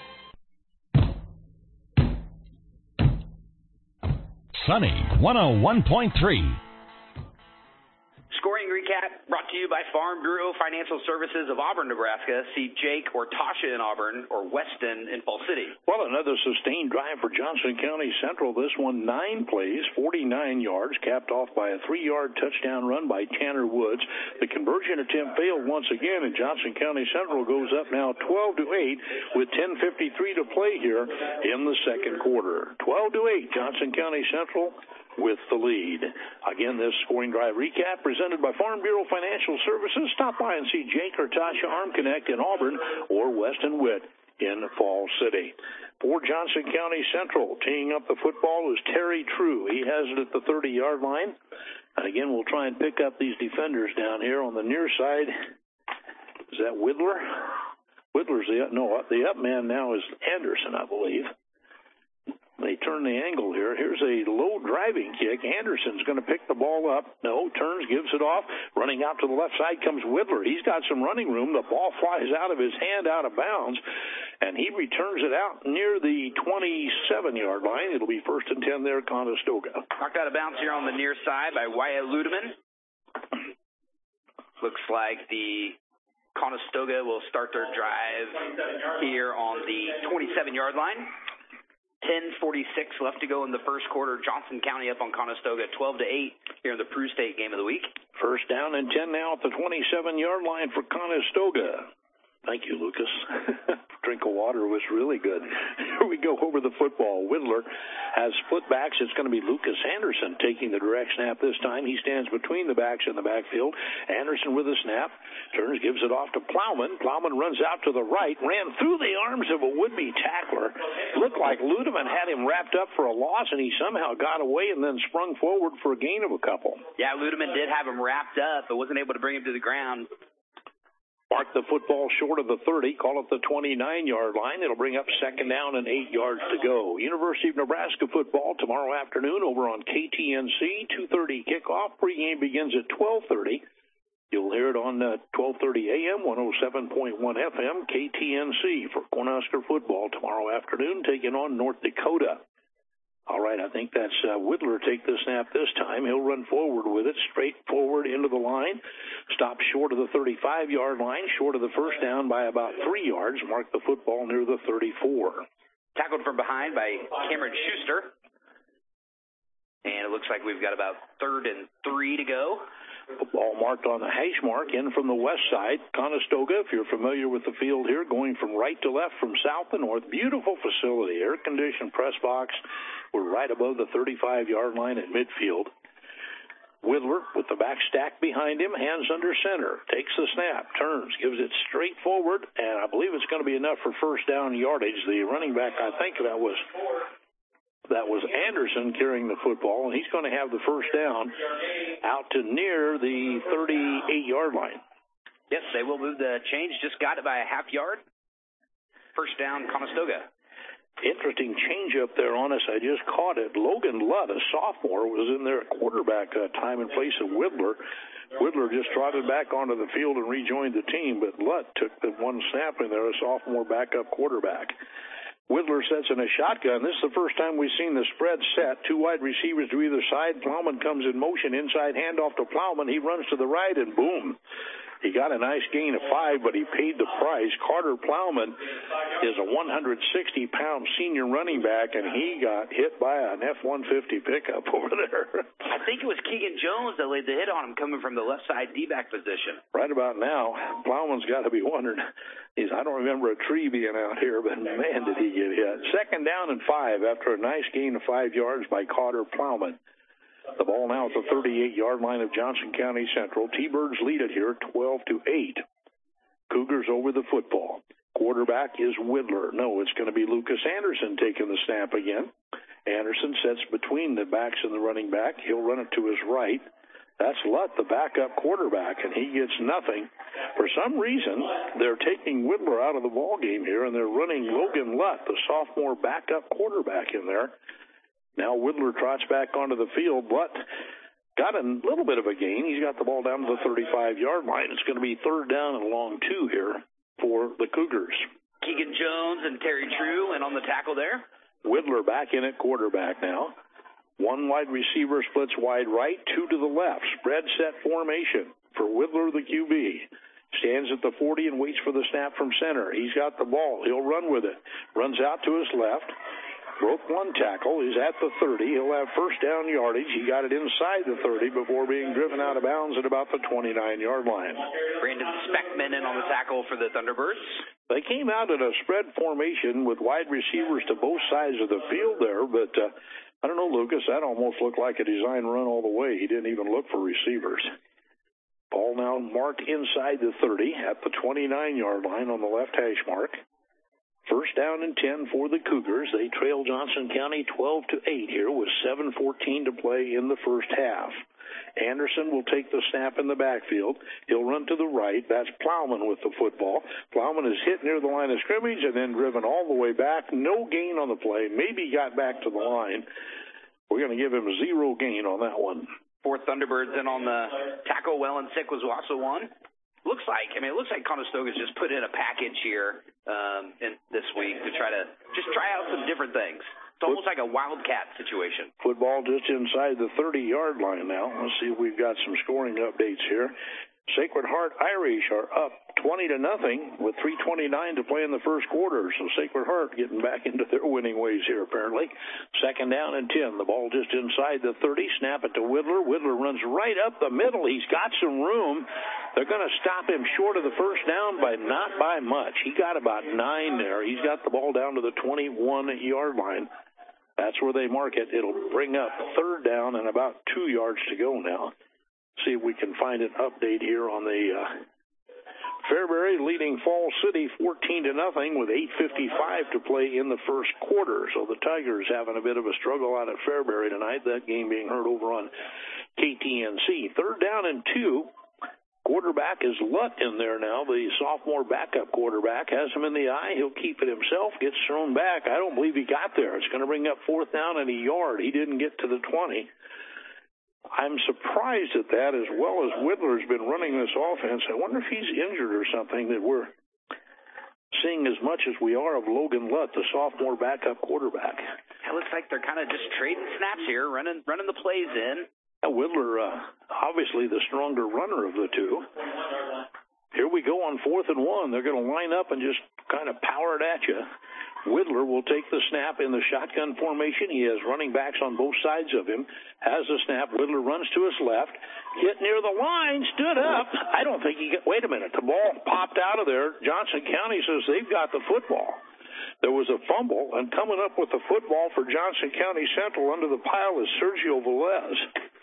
Sunny 101.3. Scoring recap brought to you by Farm Bureau Financial Services of Auburn, Nebraska. See Jake or Tasha in Auburn or Weston in Fall City. Well, another sustained drive for Johnson County Central. This one 9 plays, 49 yards, capped off by a 3-yard touchdown run by Tanner Woods. The conversion attempt failed once again, and Johnson County Central goes up now 12-8 with 10:53 to play here in the second quarter. 12-8, Johnson County Central with the lead. Again, this scoring drive recap presented by Farm Bureau Financial Services. Stop by and see Jake or Tasha Armconnect in Auburn or Weston Witt in Fall City. For Johnson County Central, teeing up the football is Terry True. He has it at the 30-yard line. And again, we'll try and pick up these defenders down here on the near side. Is that Whittler? Whittler's the up man now is Anderson, I believe. They turn the angle here. Here's a low driving kick. Anderson's going to pick the ball up. No, turns, gives it off. Running out to the left side comes Whittler. He's got some running room. The ball flies out of his hand out of bounds, and he returns it out near the 27-yard line. It'll be 1st and 10 there, Conestoga. Knocked out of bounds here on the near side by Wyatt Ludeman. Looks like the Conestoga will start their drive here on the 27-yard line. 10:46 left to go in the first quarter. Johnson County up on Conestoga 12-8 here in the Peru State game of the week. First down and 10 now at the 27-yard line for Conestoga. Thank you, Lucas. Drink of water was really good. Here we go over the football. Whittler has split backs. It's going to be Lucas Anderson taking the direct snap this time. He stands between the backs in the backfield. Anderson with a snap. Turns, gives it off to Plowman. Plowman runs out to the right, ran through the arms of a would-be tackler. Looked like Ludeman had him wrapped up for a loss, and he somehow got away and then sprung forward for a gain of a couple. Yeah, Ludeman did have him wrapped up, but wasn't able to bring him to the ground. Mark the football short of the 30, call it the 29-yard line. It'll bring up second down and 8 yards to go. University of Nebraska football tomorrow afternoon over on KTNC, 2:30 kickoff. Pregame begins at 12:30. You'll hear it on 12:30 a.m., 107.1 FM, KTNC for Cornhusker football tomorrow afternoon, taking on North Dakota. All right, I think that's Whittler take the snap this time. He'll run forward with it, straight forward into the line. Stop short of the 35-yard line, short of the first down by about 3 yards. Mark the football near the 34. Tackled from behind by Cameron Schuster. And it looks like we've got about 3rd and 3 to go. Ball marked on the hash mark, in from the west side. Conestoga, if you're familiar with the field here, going from right to left, from south to north. Beautiful facility, air-conditioned press box. We're right above the 35-yard line at midfield. Whittler with the back stack behind him, hands under center, takes the snap, turns, gives it straight forward, and I believe it's going to be enough for first down yardage. The running back, I think that was Anderson carrying the football, and he's going to have the first down out to near the 38-yard line. Yes, they will move the change. Just got it by a half yard. First down, Conestoga. Interesting change up there on us. I just caught it. Logan Lutt, a sophomore, was in there at quarterback time in place of Whittler. Whittler just trotted back onto the field and rejoined the team, but Lutt took the one snap in there, a sophomore backup quarterback. Whittler sets in a shotgun. This is the first time we've seen the spread set. 2 wide receivers to either side. Plowman comes in motion. Inside handoff to Plowman. He runs to the right, and boom. He got a nice gain of 5, but he paid the price. Carter Plowman is a 160-pound senior running back, and he got hit by an F-150 pickup over there. I think it was Keegan Jones that laid the hit on him coming from the left side D-back position. Right about now, Plowman's got to be wondering, I don't remember a tree being out here, but man, did he get hit. Second down and 5 after a nice gain of 5 yards by Carter Plowman. The ball now at the 38-yard line of Johnson County Central. T-Birds lead it here 12-8. Cougars over the football. Quarterback is Whittler. No, it's going to be Lucas Anderson taking the snap again. Anderson sets between the backs and the running back. He'll run it to his right. That's Lutt, the backup quarterback, and he gets nothing. For some reason, they're taking Whittler out of the ball game here, and they're running Logan Lutt, the sophomore backup quarterback, in there. Now Whittler trots back onto the field. Lutt got a little bit of a gain. He's got the ball down to the 35-yard line. It's going to be third down and long 2 here for the Cougars. Keegan Jones and Terry True and on the tackle there. Whittler back in at quarterback now. 1 wide receiver splits wide right, 2 to the left. Spread set formation for Whittler, the QB. Stands at the 40 and waits for the snap from center. He's got the ball. He'll run with it. Runs out to his left. Broke 1 tackle. He's at the 30. He'll have first down yardage. He got it inside the 30 before being driven out of bounds at about the 29-yard line. Brandon Speckman in on the tackle for the Thunderbirds. They came out in a spread formation with wide receivers to both sides of the field there, but I don't know, Lucas, that almost looked like a design run all the way. He didn't even look for receivers. Ball now marked inside the 30 at the 29-yard line on the left hash mark. First down and 10 for the Cougars. They trail Johnson County 12-8 here with 7:14 to play in the first half. Anderson will take the snap in the backfield. He'll run to the right. That's Plowman with the football. Plowman is hit near the line of scrimmage and then driven all the way back. No gain on the play. Maybe got back to the line. We're going to give him 0 gain on that one. 4 Thunderbirds in on the tackle. Wellen Sick was also one. It looks like Conestoga's just put in a package here in this week to try out some different things. It's almost like a wildcat situation. Football just inside the 30-yard line now. Let's see if we've got some scoring updates here. Sacred Heart Irish are up 20-0 with 3:29 to play in the first quarter. So Sacred Heart getting back into their winning ways here, apparently. Second down and 10. The ball just inside the 30. Snap it to Whittler. Whittler runs right up the middle. He's got some room. They're going to stop him short of the first down, but not by much. He got about 9 there. He's got the ball down to the 21-yard line. That's where they mark it. It'll bring up third down and about 2 yards to go now. See if we can find an update here on the Fairbury leading Falls City 14-0 with 8:55 to play in the first quarter. So the Tigers having a bit of a struggle out at Fairbury tonight. That game being heard over on KTNC. Third down and 2. Quarterback is Lutt in there now. The sophomore backup quarterback has him in the eye. He'll keep it himself. Gets thrown back. I don't believe he got there. It's going to bring up fourth down and a yard. He didn't get to the 20. I'm surprised at that, as well as Whittler's been running this offense. I wonder if he's injured or something, that we're seeing as much as we are of Logan Lutt, the sophomore backup quarterback. It looks like they're kind of just trading snaps here, running the plays in. Whittler, obviously the stronger runner of the two. Here we go on 4th and 1. They're going to line up and just kind of power it at you. Whittler will take the snap in the shotgun formation. He has running backs on both sides of him. Has the snap. Whittler runs to his left. Hit near the line. Stood up. I don't think he got... Wait a minute. The ball popped out of there. Johnson County says they've got the football. There was a fumble, and coming up with the football for Johnson County Central under the pile is Sergio Velez.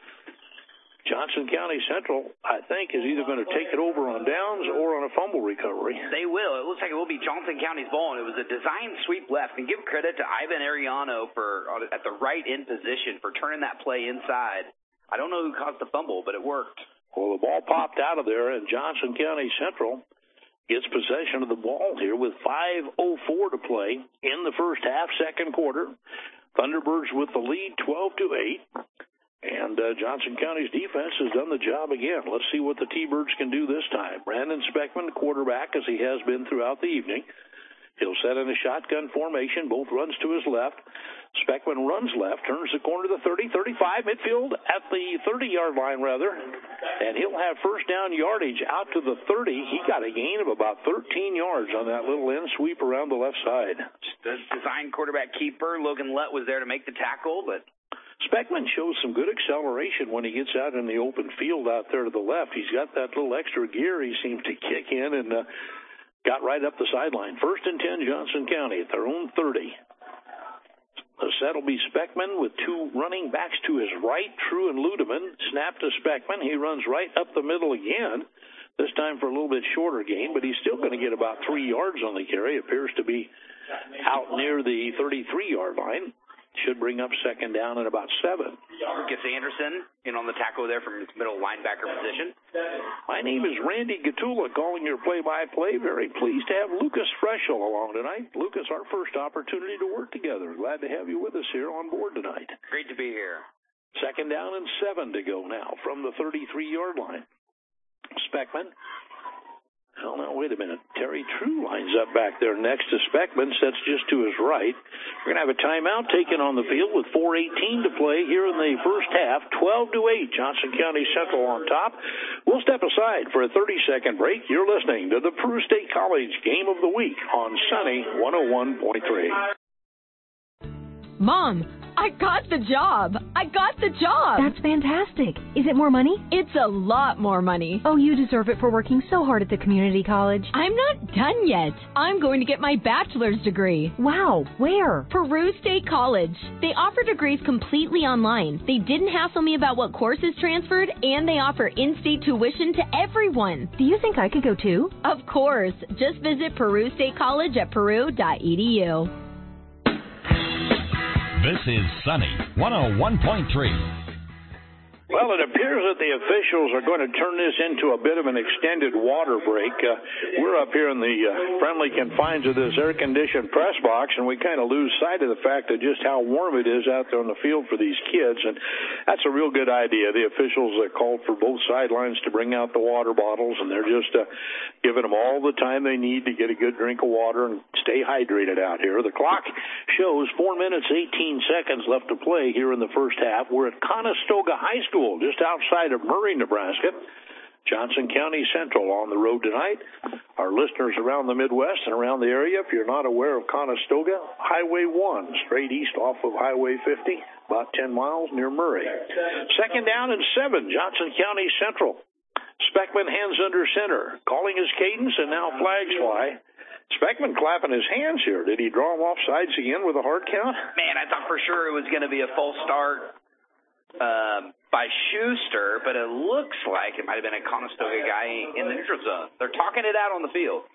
Johnson County Central, I think, is either going to take it over on downs or on a fumble recovery. They will. It looks like it will be Johnson County's ball, and it was a design sweep left. And give credit to Ivan Ariano for at the right end position for turning that play inside. I don't know who caused the fumble, but it worked. Well, the ball popped out of there, and Johnson County Central gets possession of the ball here with 5:04 to play in the first half, second quarter. Thunderbirds with the lead, 12-8. And Johnson County's defense has done the job again. Let's see what the T-Birds can do this time. Brandon Speckman, quarterback, as he has been throughout the evening. He'll set in a shotgun formation. Both runs to his left. Speckman runs left, turns the corner to the 30, 35, midfield at the 30-yard line, rather. And he'll have first down yardage out to the 30. He got a gain of about 13 yards on that little end sweep around the left side. The design quarterback keeper, Logan Lutt, was there to make the tackle, but... Speckman shows some good acceleration when he gets out in the open field out there to the left. He's got that little extra gear he seems to kick in and got right up the sideline. 1st and 10, Johnson County at their own 30. The set will be Speckman with two running backs to his right, True and Ludeman. Snap to Speckman. He runs right up the middle again, this time for a little bit shorter gain, but he's still going to get about 3 yards on the carry. Appears to be out near the 33-yard line. Should bring up second down at about 7. Gets Anderson in on the tackle there from his middle linebacker position. My name is Randy Gatula, calling your play-by-play. Very pleased to have Lucas Freschel along tonight. Lucas, our first opportunity to work together. Glad to have you with us here on board tonight. Great to be here. Second down and 7 to go now from the 33-yard line. Speckman. Oh, now, wait a minute. Terry True lines up back there next to Speckman, sets just to his right. We're going to have a timeout taken on the field with 4:18 to play here in the first half. 12-8, Johnson County Central on top. We'll step aside for a 30-second break. You're listening to the Peru State College Game of the Week on Sunny 101.3. Mom, I got the job. I got the job. That's fantastic. Is it more money? It's a lot more money. Oh, you deserve it for working so hard at the community college. I'm not done yet. I'm going to get my bachelor's degree. Wow, where? Peru State College. They offer degrees completely online. They didn't hassle me about what courses transferred, and they offer in-state tuition to everyone. Do you think I could go too? Of course. Just visit Peru State College at peru.edu. This is Sunny 101.3. Well, it appears that the officials are going to turn this into a bit of an extended water break. We're up here in the friendly confines of this air-conditioned press box, and we kind of lose sight of the fact of just how warm it is out there on the field for these kids, and that's a real good idea. The officials called for both sidelines to bring out the water bottles, and they're just giving them all the time they need to get a good drink of water and stay hydrated out here. The clock shows 4 minutes, 18 seconds left to play here in the first half. We're at Conestoga High School, just outside of Murray, Nebraska. Johnson County Central on the road tonight. Our listeners around the Midwest and around the area, if you're not aware of Conestoga, Highway 1, straight east off of Highway 50, about 10 miles near Murray. Second down and 7, Johnson County Central. Speckman hands under center, calling his cadence, and now flags fly. Speckman clapping his hands here. Did he draw him off sides again with a hard count? Man, I thought for sure it was going to be a false start by Schuster, but it looks like it might have been a Conestoga guy in the neutral zone. They're talking it out on the field.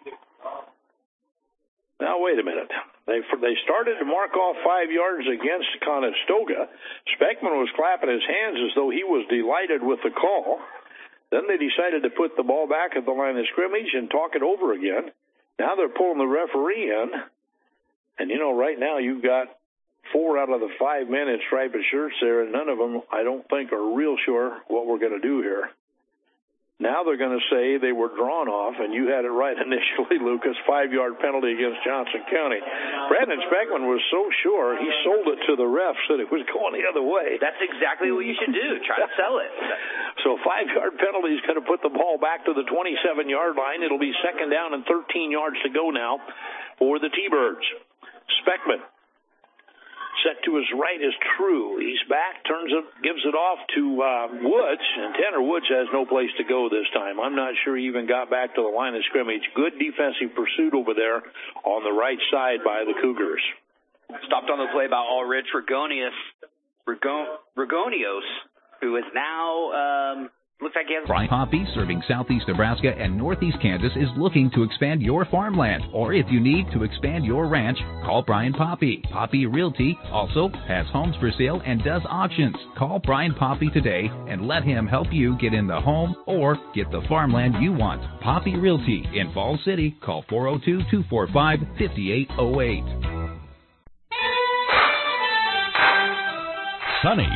Now, wait a minute. They started to mark off 5 yards against Conestoga. Speckman was clapping his hands as though he was delighted with the call. Then they decided to put the ball back at the line of scrimmage and talk it over again. Now they're pulling the referee in. And, right now you've got 4 out of the 5 men in striped shirts there, and none of them, I don't think, are real sure what we're going to do here. Now they're going to say they were drawn off, and you had it right initially, Lucas, 5-yard penalty against Johnson County. Brandon Speckman was so sure, he sold it to the refs that it was going the other way. That's exactly what you should do, try to sell it. So 5-yard penalty is going to put the ball back to the 27-yard line. It'll be second down and 13 yards to go now for the T-Birds. Speckman. Set to his right is True. He's back, gives it off to Woods, and Tanner Woods has no place to go this time. I'm not sure he even got back to the line of scrimmage. Good defensive pursuit over there on the right side by the Cougars. Stopped on the play by Ulrich Regonius, who is now looks like he has... Brian Poppy, serving southeast Nebraska and northeast Kansas, is looking to expand your farmland. Or if you need to expand your ranch, call Brian Poppy. Poppy Realty also has homes for sale and does auctions. Call Brian Poppy today and let him help you get in the home or get the farmland you want. Poppy Realty in Falls City. Call 402-245-5808. Sunny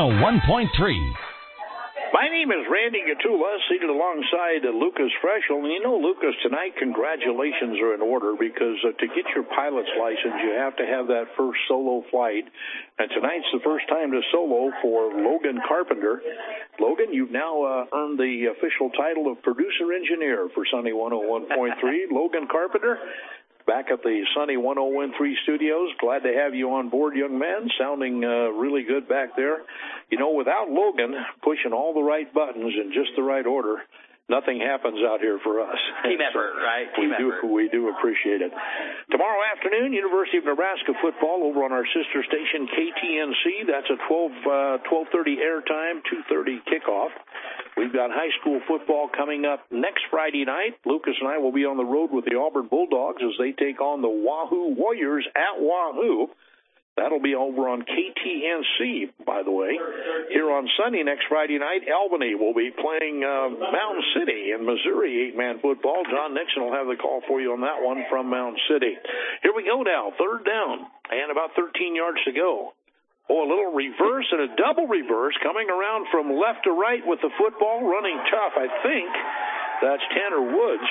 101.3. My name is Randy Gatula, seated alongside Lucas Freschel. And Lucas, tonight congratulations are in order because to get your pilot's license, you have to have that first solo flight. And tonight's the first time to solo for Logan Carpenter. Logan, you've now earned the official title of producer engineer for Sunny 101.3. Logan Carpenter, back at the Sunny 101.3 studios. Glad to have you on board, young man. Sounding really good back there. Without Logan pushing all the right buttons in just the right order, nothing happens out here for us. Team effort, right? We do appreciate it. Tomorrow afternoon, University of Nebraska football over on our sister station, KTNC. That's a 12:30 airtime, 2:30 kickoff. We've got high school football coming up next Friday night. Lucas and I will be on the road with the Auburn Bulldogs as they take on the Wahoo Warriors at Wahoo. That'll be over on KTNC, by the way. Here on Sunday, next Friday night, Albany will be playing Mountain City in Missouri, 8-man football. John Nixon will have the call for you on that one from Mountain City. Here we go now, third down, and about 13 yards to go. Oh, a little reverse and a double reverse coming around from left to right with the football, running tough. I think that's Tanner Woods.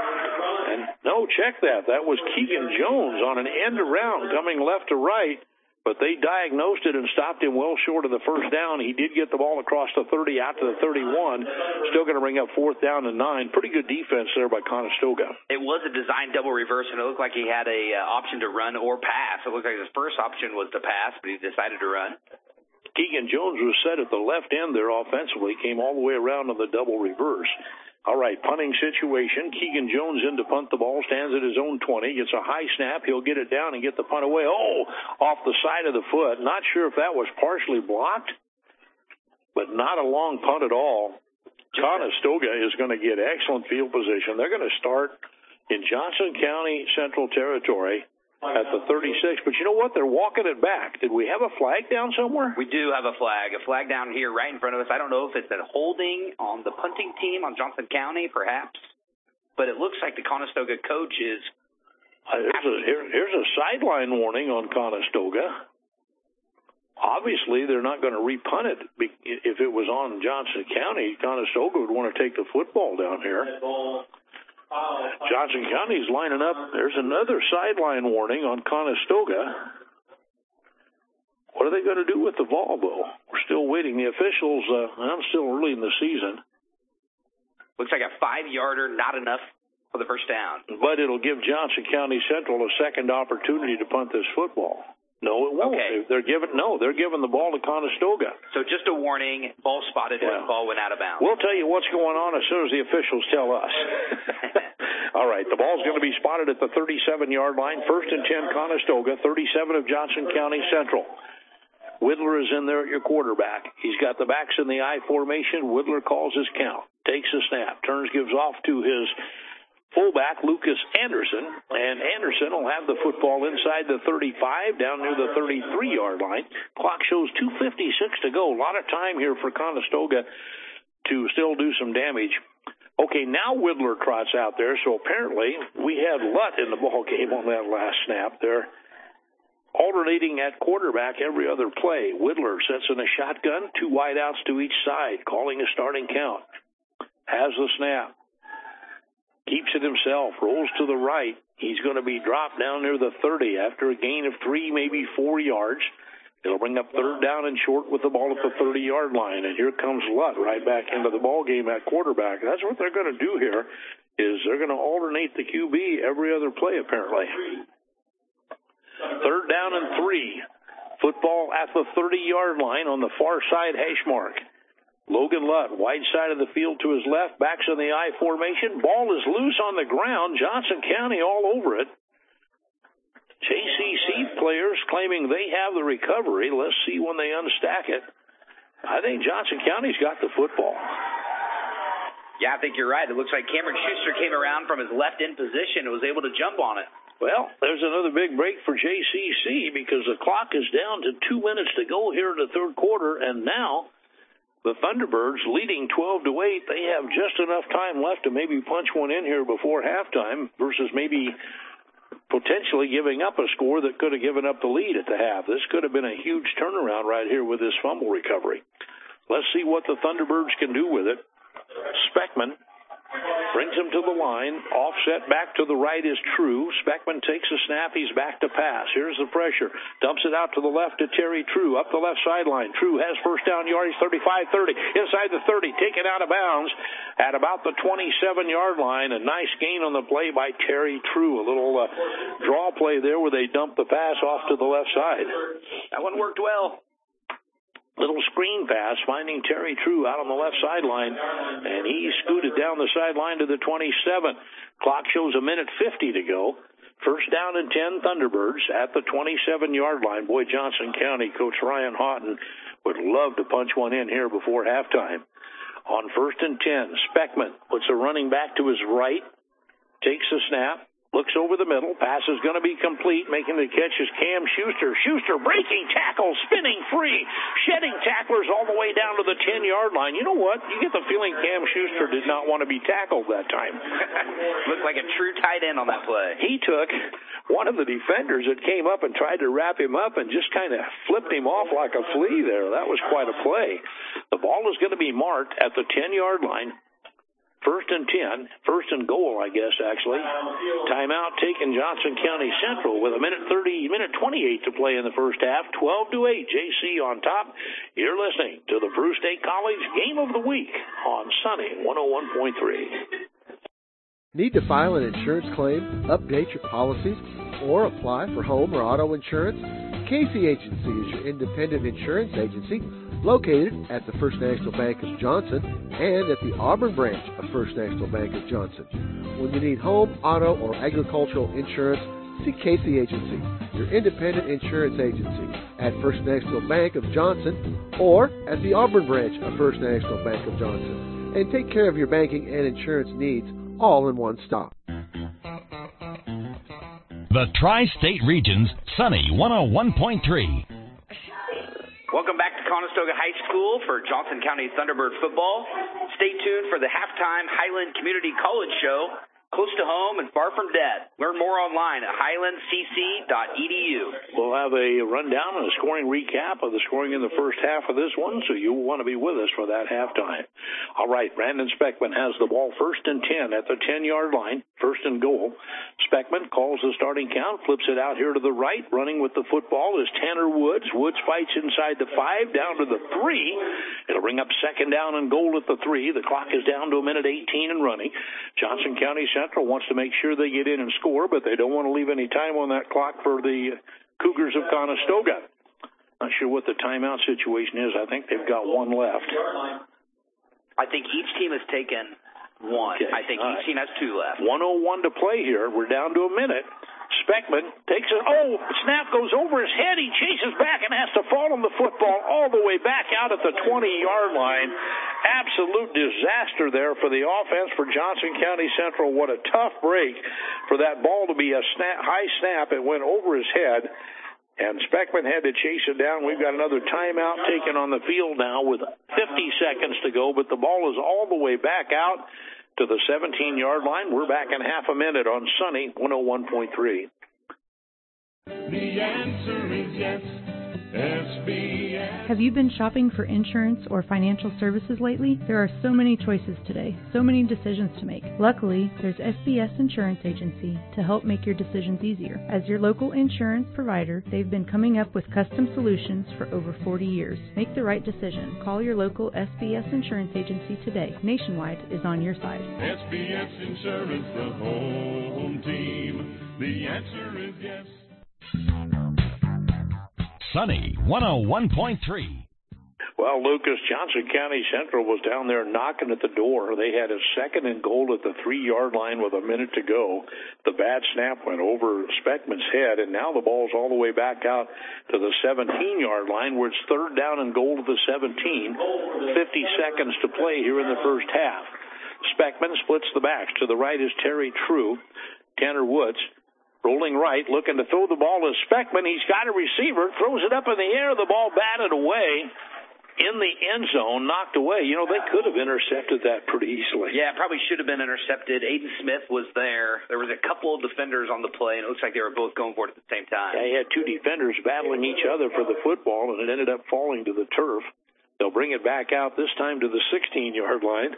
And no, check that. That was Keegan Jones on an end around coming left to right. But they diagnosed it and stopped him well short of the first down. He did get the ball across the 30 out to the 31. Still going to bring up fourth down and 9. Pretty good defense there by Conestoga. It was a designed double reverse, and it looked like he had a option to run or pass. It looked like his first option was to pass, but he decided to run. Keegan Jones was set at the left end there offensively. Came all the way around on the double reverse. All right, punting situation. Keegan Jones in to punt the ball, stands at his own 20, gets a high snap. He'll get it down and get the punt away. Oh, off the side of the foot. Not sure if that was partially blocked, but not a long punt at all. Conestoga is going to get excellent field position. They're going to start in Johnson County Central Territory at the 36. But you know what? They're walking it back. Did we have a flag down somewhere? We do have a flag down here right in front of us. I don't know if it's a holding on the punting team on Johnson County, perhaps, but it looks like the Conestoga coach is... Here's a sideline warning on Conestoga. Obviously, they're not going to repunt it. If it was on Johnson County, Conestoga would want to take the football down here. Johnson County's lining up. There's another sideline warning on Conestoga. What are they going to do with the ball, though? We're still waiting. The officials, I'm still early in the season. Looks like a 5-yarder, not enough for the first down. But it'll give Johnson County Central a second opportunity to punt this football. No, it won't. Okay. They're giving the ball to Conestoga. So just a warning, ball spotted when the ball went out of bounds. We'll tell you what's going on as soon as the officials tell us. All right, the ball's going to be spotted at the 37-yard line. 1st and 10, Conestoga, 37 of Johnson County Central. Whittler is in there at your quarterback. He's got the backs in the I formation. Whittler calls his count, takes a snap, turns, gives off to his fullback, Lucas Anderson, and Anderson will have the football inside the 35, down near the 33-yard line. Clock shows 2:56 to go. A lot of time here for Conestoga to still do some damage. Okay, now Whittler trots out there, so apparently we had Lutt in the ball game on that last snap there. Alternating at quarterback every other play. Whittler sets in a shotgun, 2 wideouts to each side, calling a starting count. Has the snap. Keeps it himself, rolls to the right. He's going to be dropped down near the 30 after a gain of 3, maybe 4 yards. It'll bring up 3rd down and short with the ball at the 30-yard line. And here comes Lutt right back into the ball game at quarterback. That's what they're going to do here, is they're going to alternate the QB every other play, apparently. 3rd down and 3. Football at the 30-yard line on the far side hash mark. Logan Lutt, wide side of the field to his left, backs in the I formation. Ball is loose on the ground. Johnson County all over it. JCC players claiming they have the recovery. Let's see when they unstack it. I think Johnson County's got the football. Yeah, I think you're right. It looks like Cameron Schuster came around from his left end position and was able to jump on it. Well, there's another big break for JCC because the clock is down to 2 minutes to go here in the third quarter, and now the Thunderbirds leading 12-8. They have just enough time left to maybe punch one in here before halftime versus maybe potentially giving up a score that could have given up the lead at the half. This could have been a huge turnaround right here with this fumble recovery. Let's see what the Thunderbirds can do with it. Speckman brings him to the line. Offset back to the right is True. Speckman takes a snap. He's back to pass. Here's the pressure. Dumps it out to the left to Terry True. Up the left sideline. True has first down yardage, 35-30. Inside the 30. Taken out of bounds at about the 27-yard line. A nice gain on the play by Terry True. A little draw play there where they dump the pass off to the left side. That one worked well. Little screen pass, finding Terry True out on the left sideline, and he scooted down the sideline to the 27. Clock shows 1:50 to go. First down and 10, Thunderbirds at the 27-yard line. Boy, Johnson County, Coach Ryan Houghton would love to punch one in here before halftime. On 1st and 10, Speckman puts a running back to his right, takes a snap. Looks over the middle. Pass is going to be complete. Making the catch is Cam Schuster. Schuster breaking tackle, spinning free, shedding tacklers all the way down to the 10-yard line. You know what? You get the feeling Cam Schuster did not want to be tackled that time. Looked like a true tight end on that play. He took one of the defenders that came up and tried to wrap him up and just kind of flipped him off like a flea there. That was quite a play. The ball is going to be marked at the 10-yard line. 1st and 10, 1st and goal, I guess, actually. Timeout taken Johnson County Central with 1:28 to play in the first half. 12-8, JC on top. You're listening to the Peru State College Game of the Week on Sunny 101.3. Need to file an insurance claim, update your policies, or apply for home or auto insurance? Casey Agency is your independent insurance agency located at the First National Bank of Johnson and at the Auburn branch of First National Bank of Johnson. When you need home, auto, or agricultural insurance, see Casey Agency, your independent insurance agency at First National Bank of Johnson or at the Auburn branch of First National Bank of Johnson. And take care of your banking and insurance needs all in one stop. The Tri-State Region's Sunny 101.3. Welcome back to Conestoga High School for Johnson County Thunderbird football. Stay tuned for the halftime Highland Community College show close to home and far from dead. Learn more online at highlandcc.edu. We'll have a rundown and a scoring recap of the scoring in the first half of this one, so you'll want to be with us for that halftime. All right, Brandon Speckman has the ball 1st and 10 at the 10-yard line, 1st and goal. Speckman calls the starting count, flips it out here to the right. Running with the football is Tanner Woods. Woods fights inside the 5, down to the 3. It'll bring up 2nd down and goal at the 3. The clock is down to 1:18 and running. Johnson County Central wants to make sure they get in and score, but they don't want to leave any time on that clock for the Cougars of Conestoga. Not sure what the timeout situation is. I think they've got one left. I think each team has taken one. Okay. I think each team has 2 left. 1:01 to play here. We're down to a minute. Speckman takes it. Oh, snap goes over his head. He chases back and has to fall on the football all the way back out at the 20-yard line. Absolute disaster there for the offense for Johnson County Central. What a tough break for that ball to be a high snap. It went over his head, and Speckman had to chase it down. We've got another timeout taken on the field now with 50 seconds to go, but the ball is all the way back out to the 17-yard line. We're back in half a minute on Sunny 101.3. The answer is yes, SBS. Have you been shopping for insurance or financial services lately? There are so many choices today, so many decisions to make. Luckily, there's SBS Insurance Agency to help make your decisions easier. As your local insurance provider, they've been coming up with custom solutions for over 40 years. Make the right decision. Call your local SBS Insurance Agency today. Nationwide is on your side. SBS Insurance, the home team. The answer is yes. Sunny 101.3. Well, Lucas, Johnson County Central was down there knocking at the door. They had a 2nd and goal at the 3-yard line with a minute to go. The bad snap went over Speckman's head, and now the ball's all the way back out to the 17-yard line where it's 3rd down and goal to the 17. 50 seconds to play here in the first half. Speckman splits the backs. To the right is Terry True. Tanner Woods rolling right, looking to throw the ball to Speckman. He's got a receiver, throws it up in the air. The ball batted away in the end zone, knocked away. You know, they could have intercepted that pretty easily. Yeah, probably should have been intercepted. Aiden Smith was there. There was a couple of defenders on the play, and it looks like they were both going for it at the same time. Yeah, he had 2 defenders battling each other for the football, and it ended up falling to the turf. They'll bring it back out this time to the 16-yard line.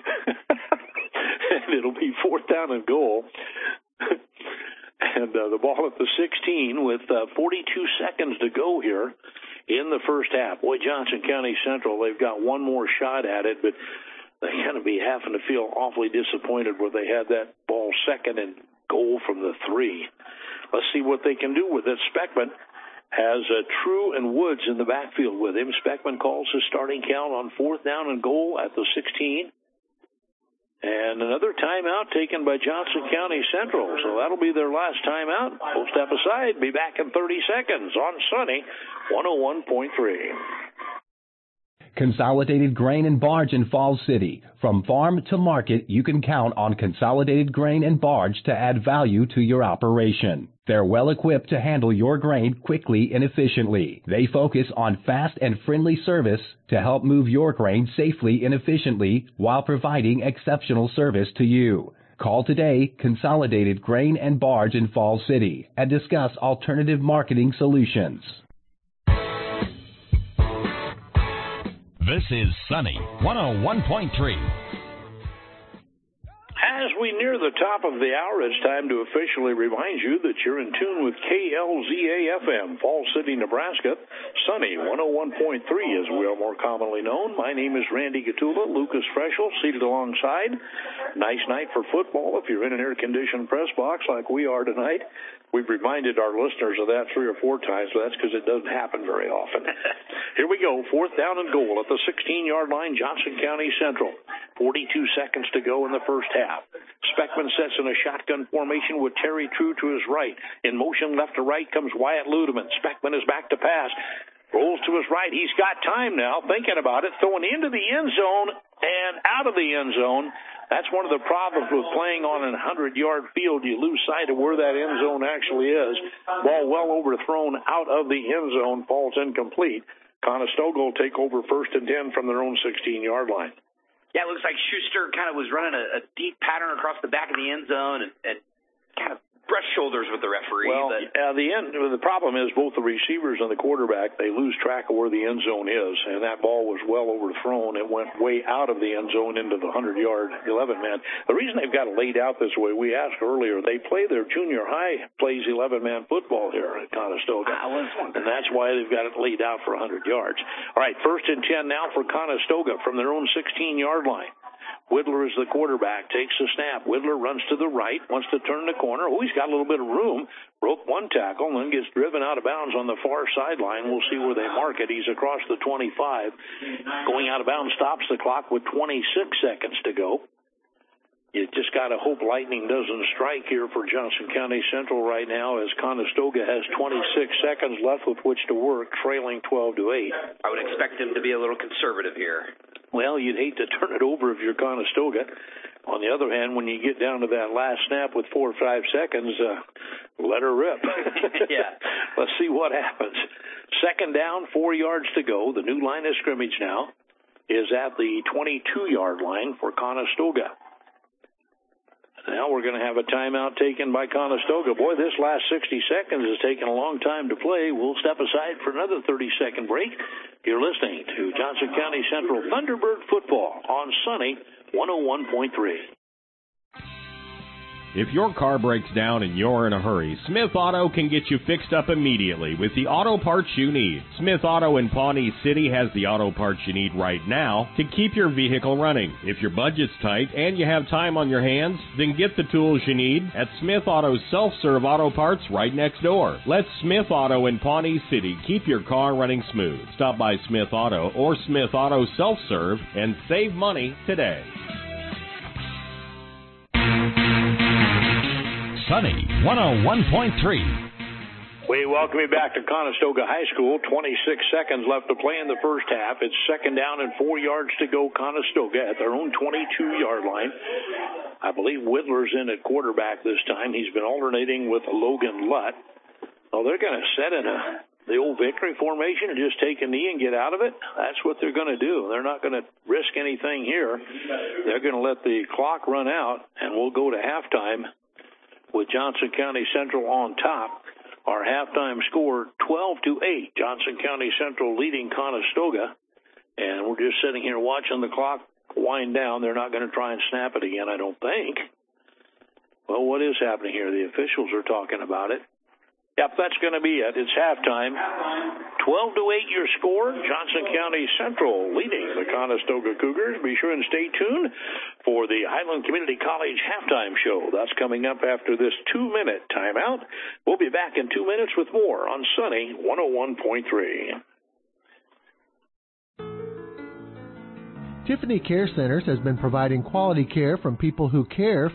And it'll be 4th down and goal. And the ball at the 16 with 42 seconds to go here in the first half. Boy, Johnson County Central, they've got one more shot at it, but they're going to be having to feel awfully disappointed where they had that ball 2nd and goal from the 3. Let's see what they can do with it. Speckman has True and Woods in the backfield with him. Speckman calls his starting count on 4th down and goal at the 16. And another timeout taken by Johnson County Central. So that'll be their last timeout. We'll step aside, be back in 30 seconds on Sunny 101.3. Consolidated Grain and Barge in Falls City. From farm to market, you can count on Consolidated Grain and Barge to add value to your operation. They're well equipped to handle your grain quickly and efficiently. They focus on fast and friendly service to help move your grain safely and efficiently while providing exceptional service to you. Call today, Consolidated Grain and Barge in Falls City, and discuss alternative marketing solutions. This is Sunny 101.3. As we near the top of the hour, it's time to officially remind you that you're in tune with KLZA-FM, Falls City, Nebraska. Sunny 101.3, as we are more commonly known. My name is Randy Gatula. Lucas Freschel seated alongside. Nice night for football if you're in an air-conditioned press box like we are tonight. We've reminded our listeners of that 3 or 4 times, but that's because it doesn't happen very often. Here we go, 4th down and goal at the 16-yard line, Johnson County Central. 42 seconds to go in the first half. Speckman sets in a shotgun formation with Terry True to his right. In motion left to right comes Wyatt Ludeman. Speckman is back to pass. Rolls to his right. He's got time now, thinking about it, throwing into the end zone and out of the end zone. That's one of the problems with playing on a 100-yard field. You lose sight of where that end zone actually is. Ball well overthrown out of the end zone, falls incomplete. Conestoga will take over 1st and 10 from their own 16-yard line. Yeah, it looks looks like Schuster kind of was running a deep pattern across the back of the end zone and kind of brush shoulders with the referee. Well, the problem is both the receivers and the quarterback, they lose track of where the end zone is, and that ball was well overthrown. It went way out of the end zone into the 100-yard 11-man. The reason they've got it laid out this way, we asked earlier, they play their junior high plays 11-man football here at Conestoga, and that's why they've got it laid out for 100 yards. All right, 1st and 10 now for Conestoga from their own 16-yard line. Whittler is the quarterback, takes the snap. Whittler runs to the right, wants to turn the corner. Oh, he's got a little bit of room. Broke one tackle and then gets driven out of bounds on the far sideline. We'll see where they mark it. He's across the 25. Going out of bounds stops the clock with 26 seconds to go. You just got to hope lightning doesn't strike here for Johnson County Central right now, as Conestoga has 26 seconds left with which to work, trailing 12-8. I would expect him to be a little conservative here. Well, you'd hate to turn it over if you're Conestoga. On the other hand, when you get down to that last snap with 4 or 5 seconds, let her rip. Yeah. Let's see what happens. 2nd down, 4 yards to go. The new line of scrimmage now is at the 22-yard line for Conestoga. Now we're going to have a timeout taken by Conestoga. Boy, this last 60 seconds has taken a long time to play. We'll step aside for another 30-second break. You're listening to Johnson County Central Thunderbird football on Sunny 101.3. If your car breaks down and you're in a hurry, Smith Auto can get you fixed up immediately with the auto parts you need. Smith Auto in Pawnee City has the auto parts you need right now to keep your vehicle running. If your budget's tight and you have time on your hands, then get the tools you need at Smith Auto's self-serve auto parts right next door. Let Smith Auto in Pawnee City keep your car running smooth. Stop by Smith Auto or Smith Auto Self-Serve and save money today. Sunny 101.3. We welcome you back to Conestoga High School. 26 seconds left to play in the first half. It's 2nd down and 4 yards to go. Conestoga at their own 22-yard line. I believe Whittler's in at quarterback this time. He's been alternating with Logan Lutt. Oh, they're going to set in the old victory formation and just take a knee and get out of it. That's what they're going to do. They're not going to risk anything here. They're going to let the clock run out, and we'll go to halftime with Johnson County Central on top. Our halftime score, 12-8. Johnson County Central leading Conestoga. And we're just sitting here watching the clock wind down. They're not going to try and snap it again, I don't think. Well, what is happening here? The officials are talking about it. Yep, that's going to be it. It's halftime. 12-8 your score. Johnson County Central leading the Conestoga Cougars. Be sure and stay tuned for the Highland Community College halftime show. That's coming up after this 2-minute timeout. We'll be back in 2 minutes with more on Sunny 101.3. Tiffany Care Centers has been providing quality care from people who care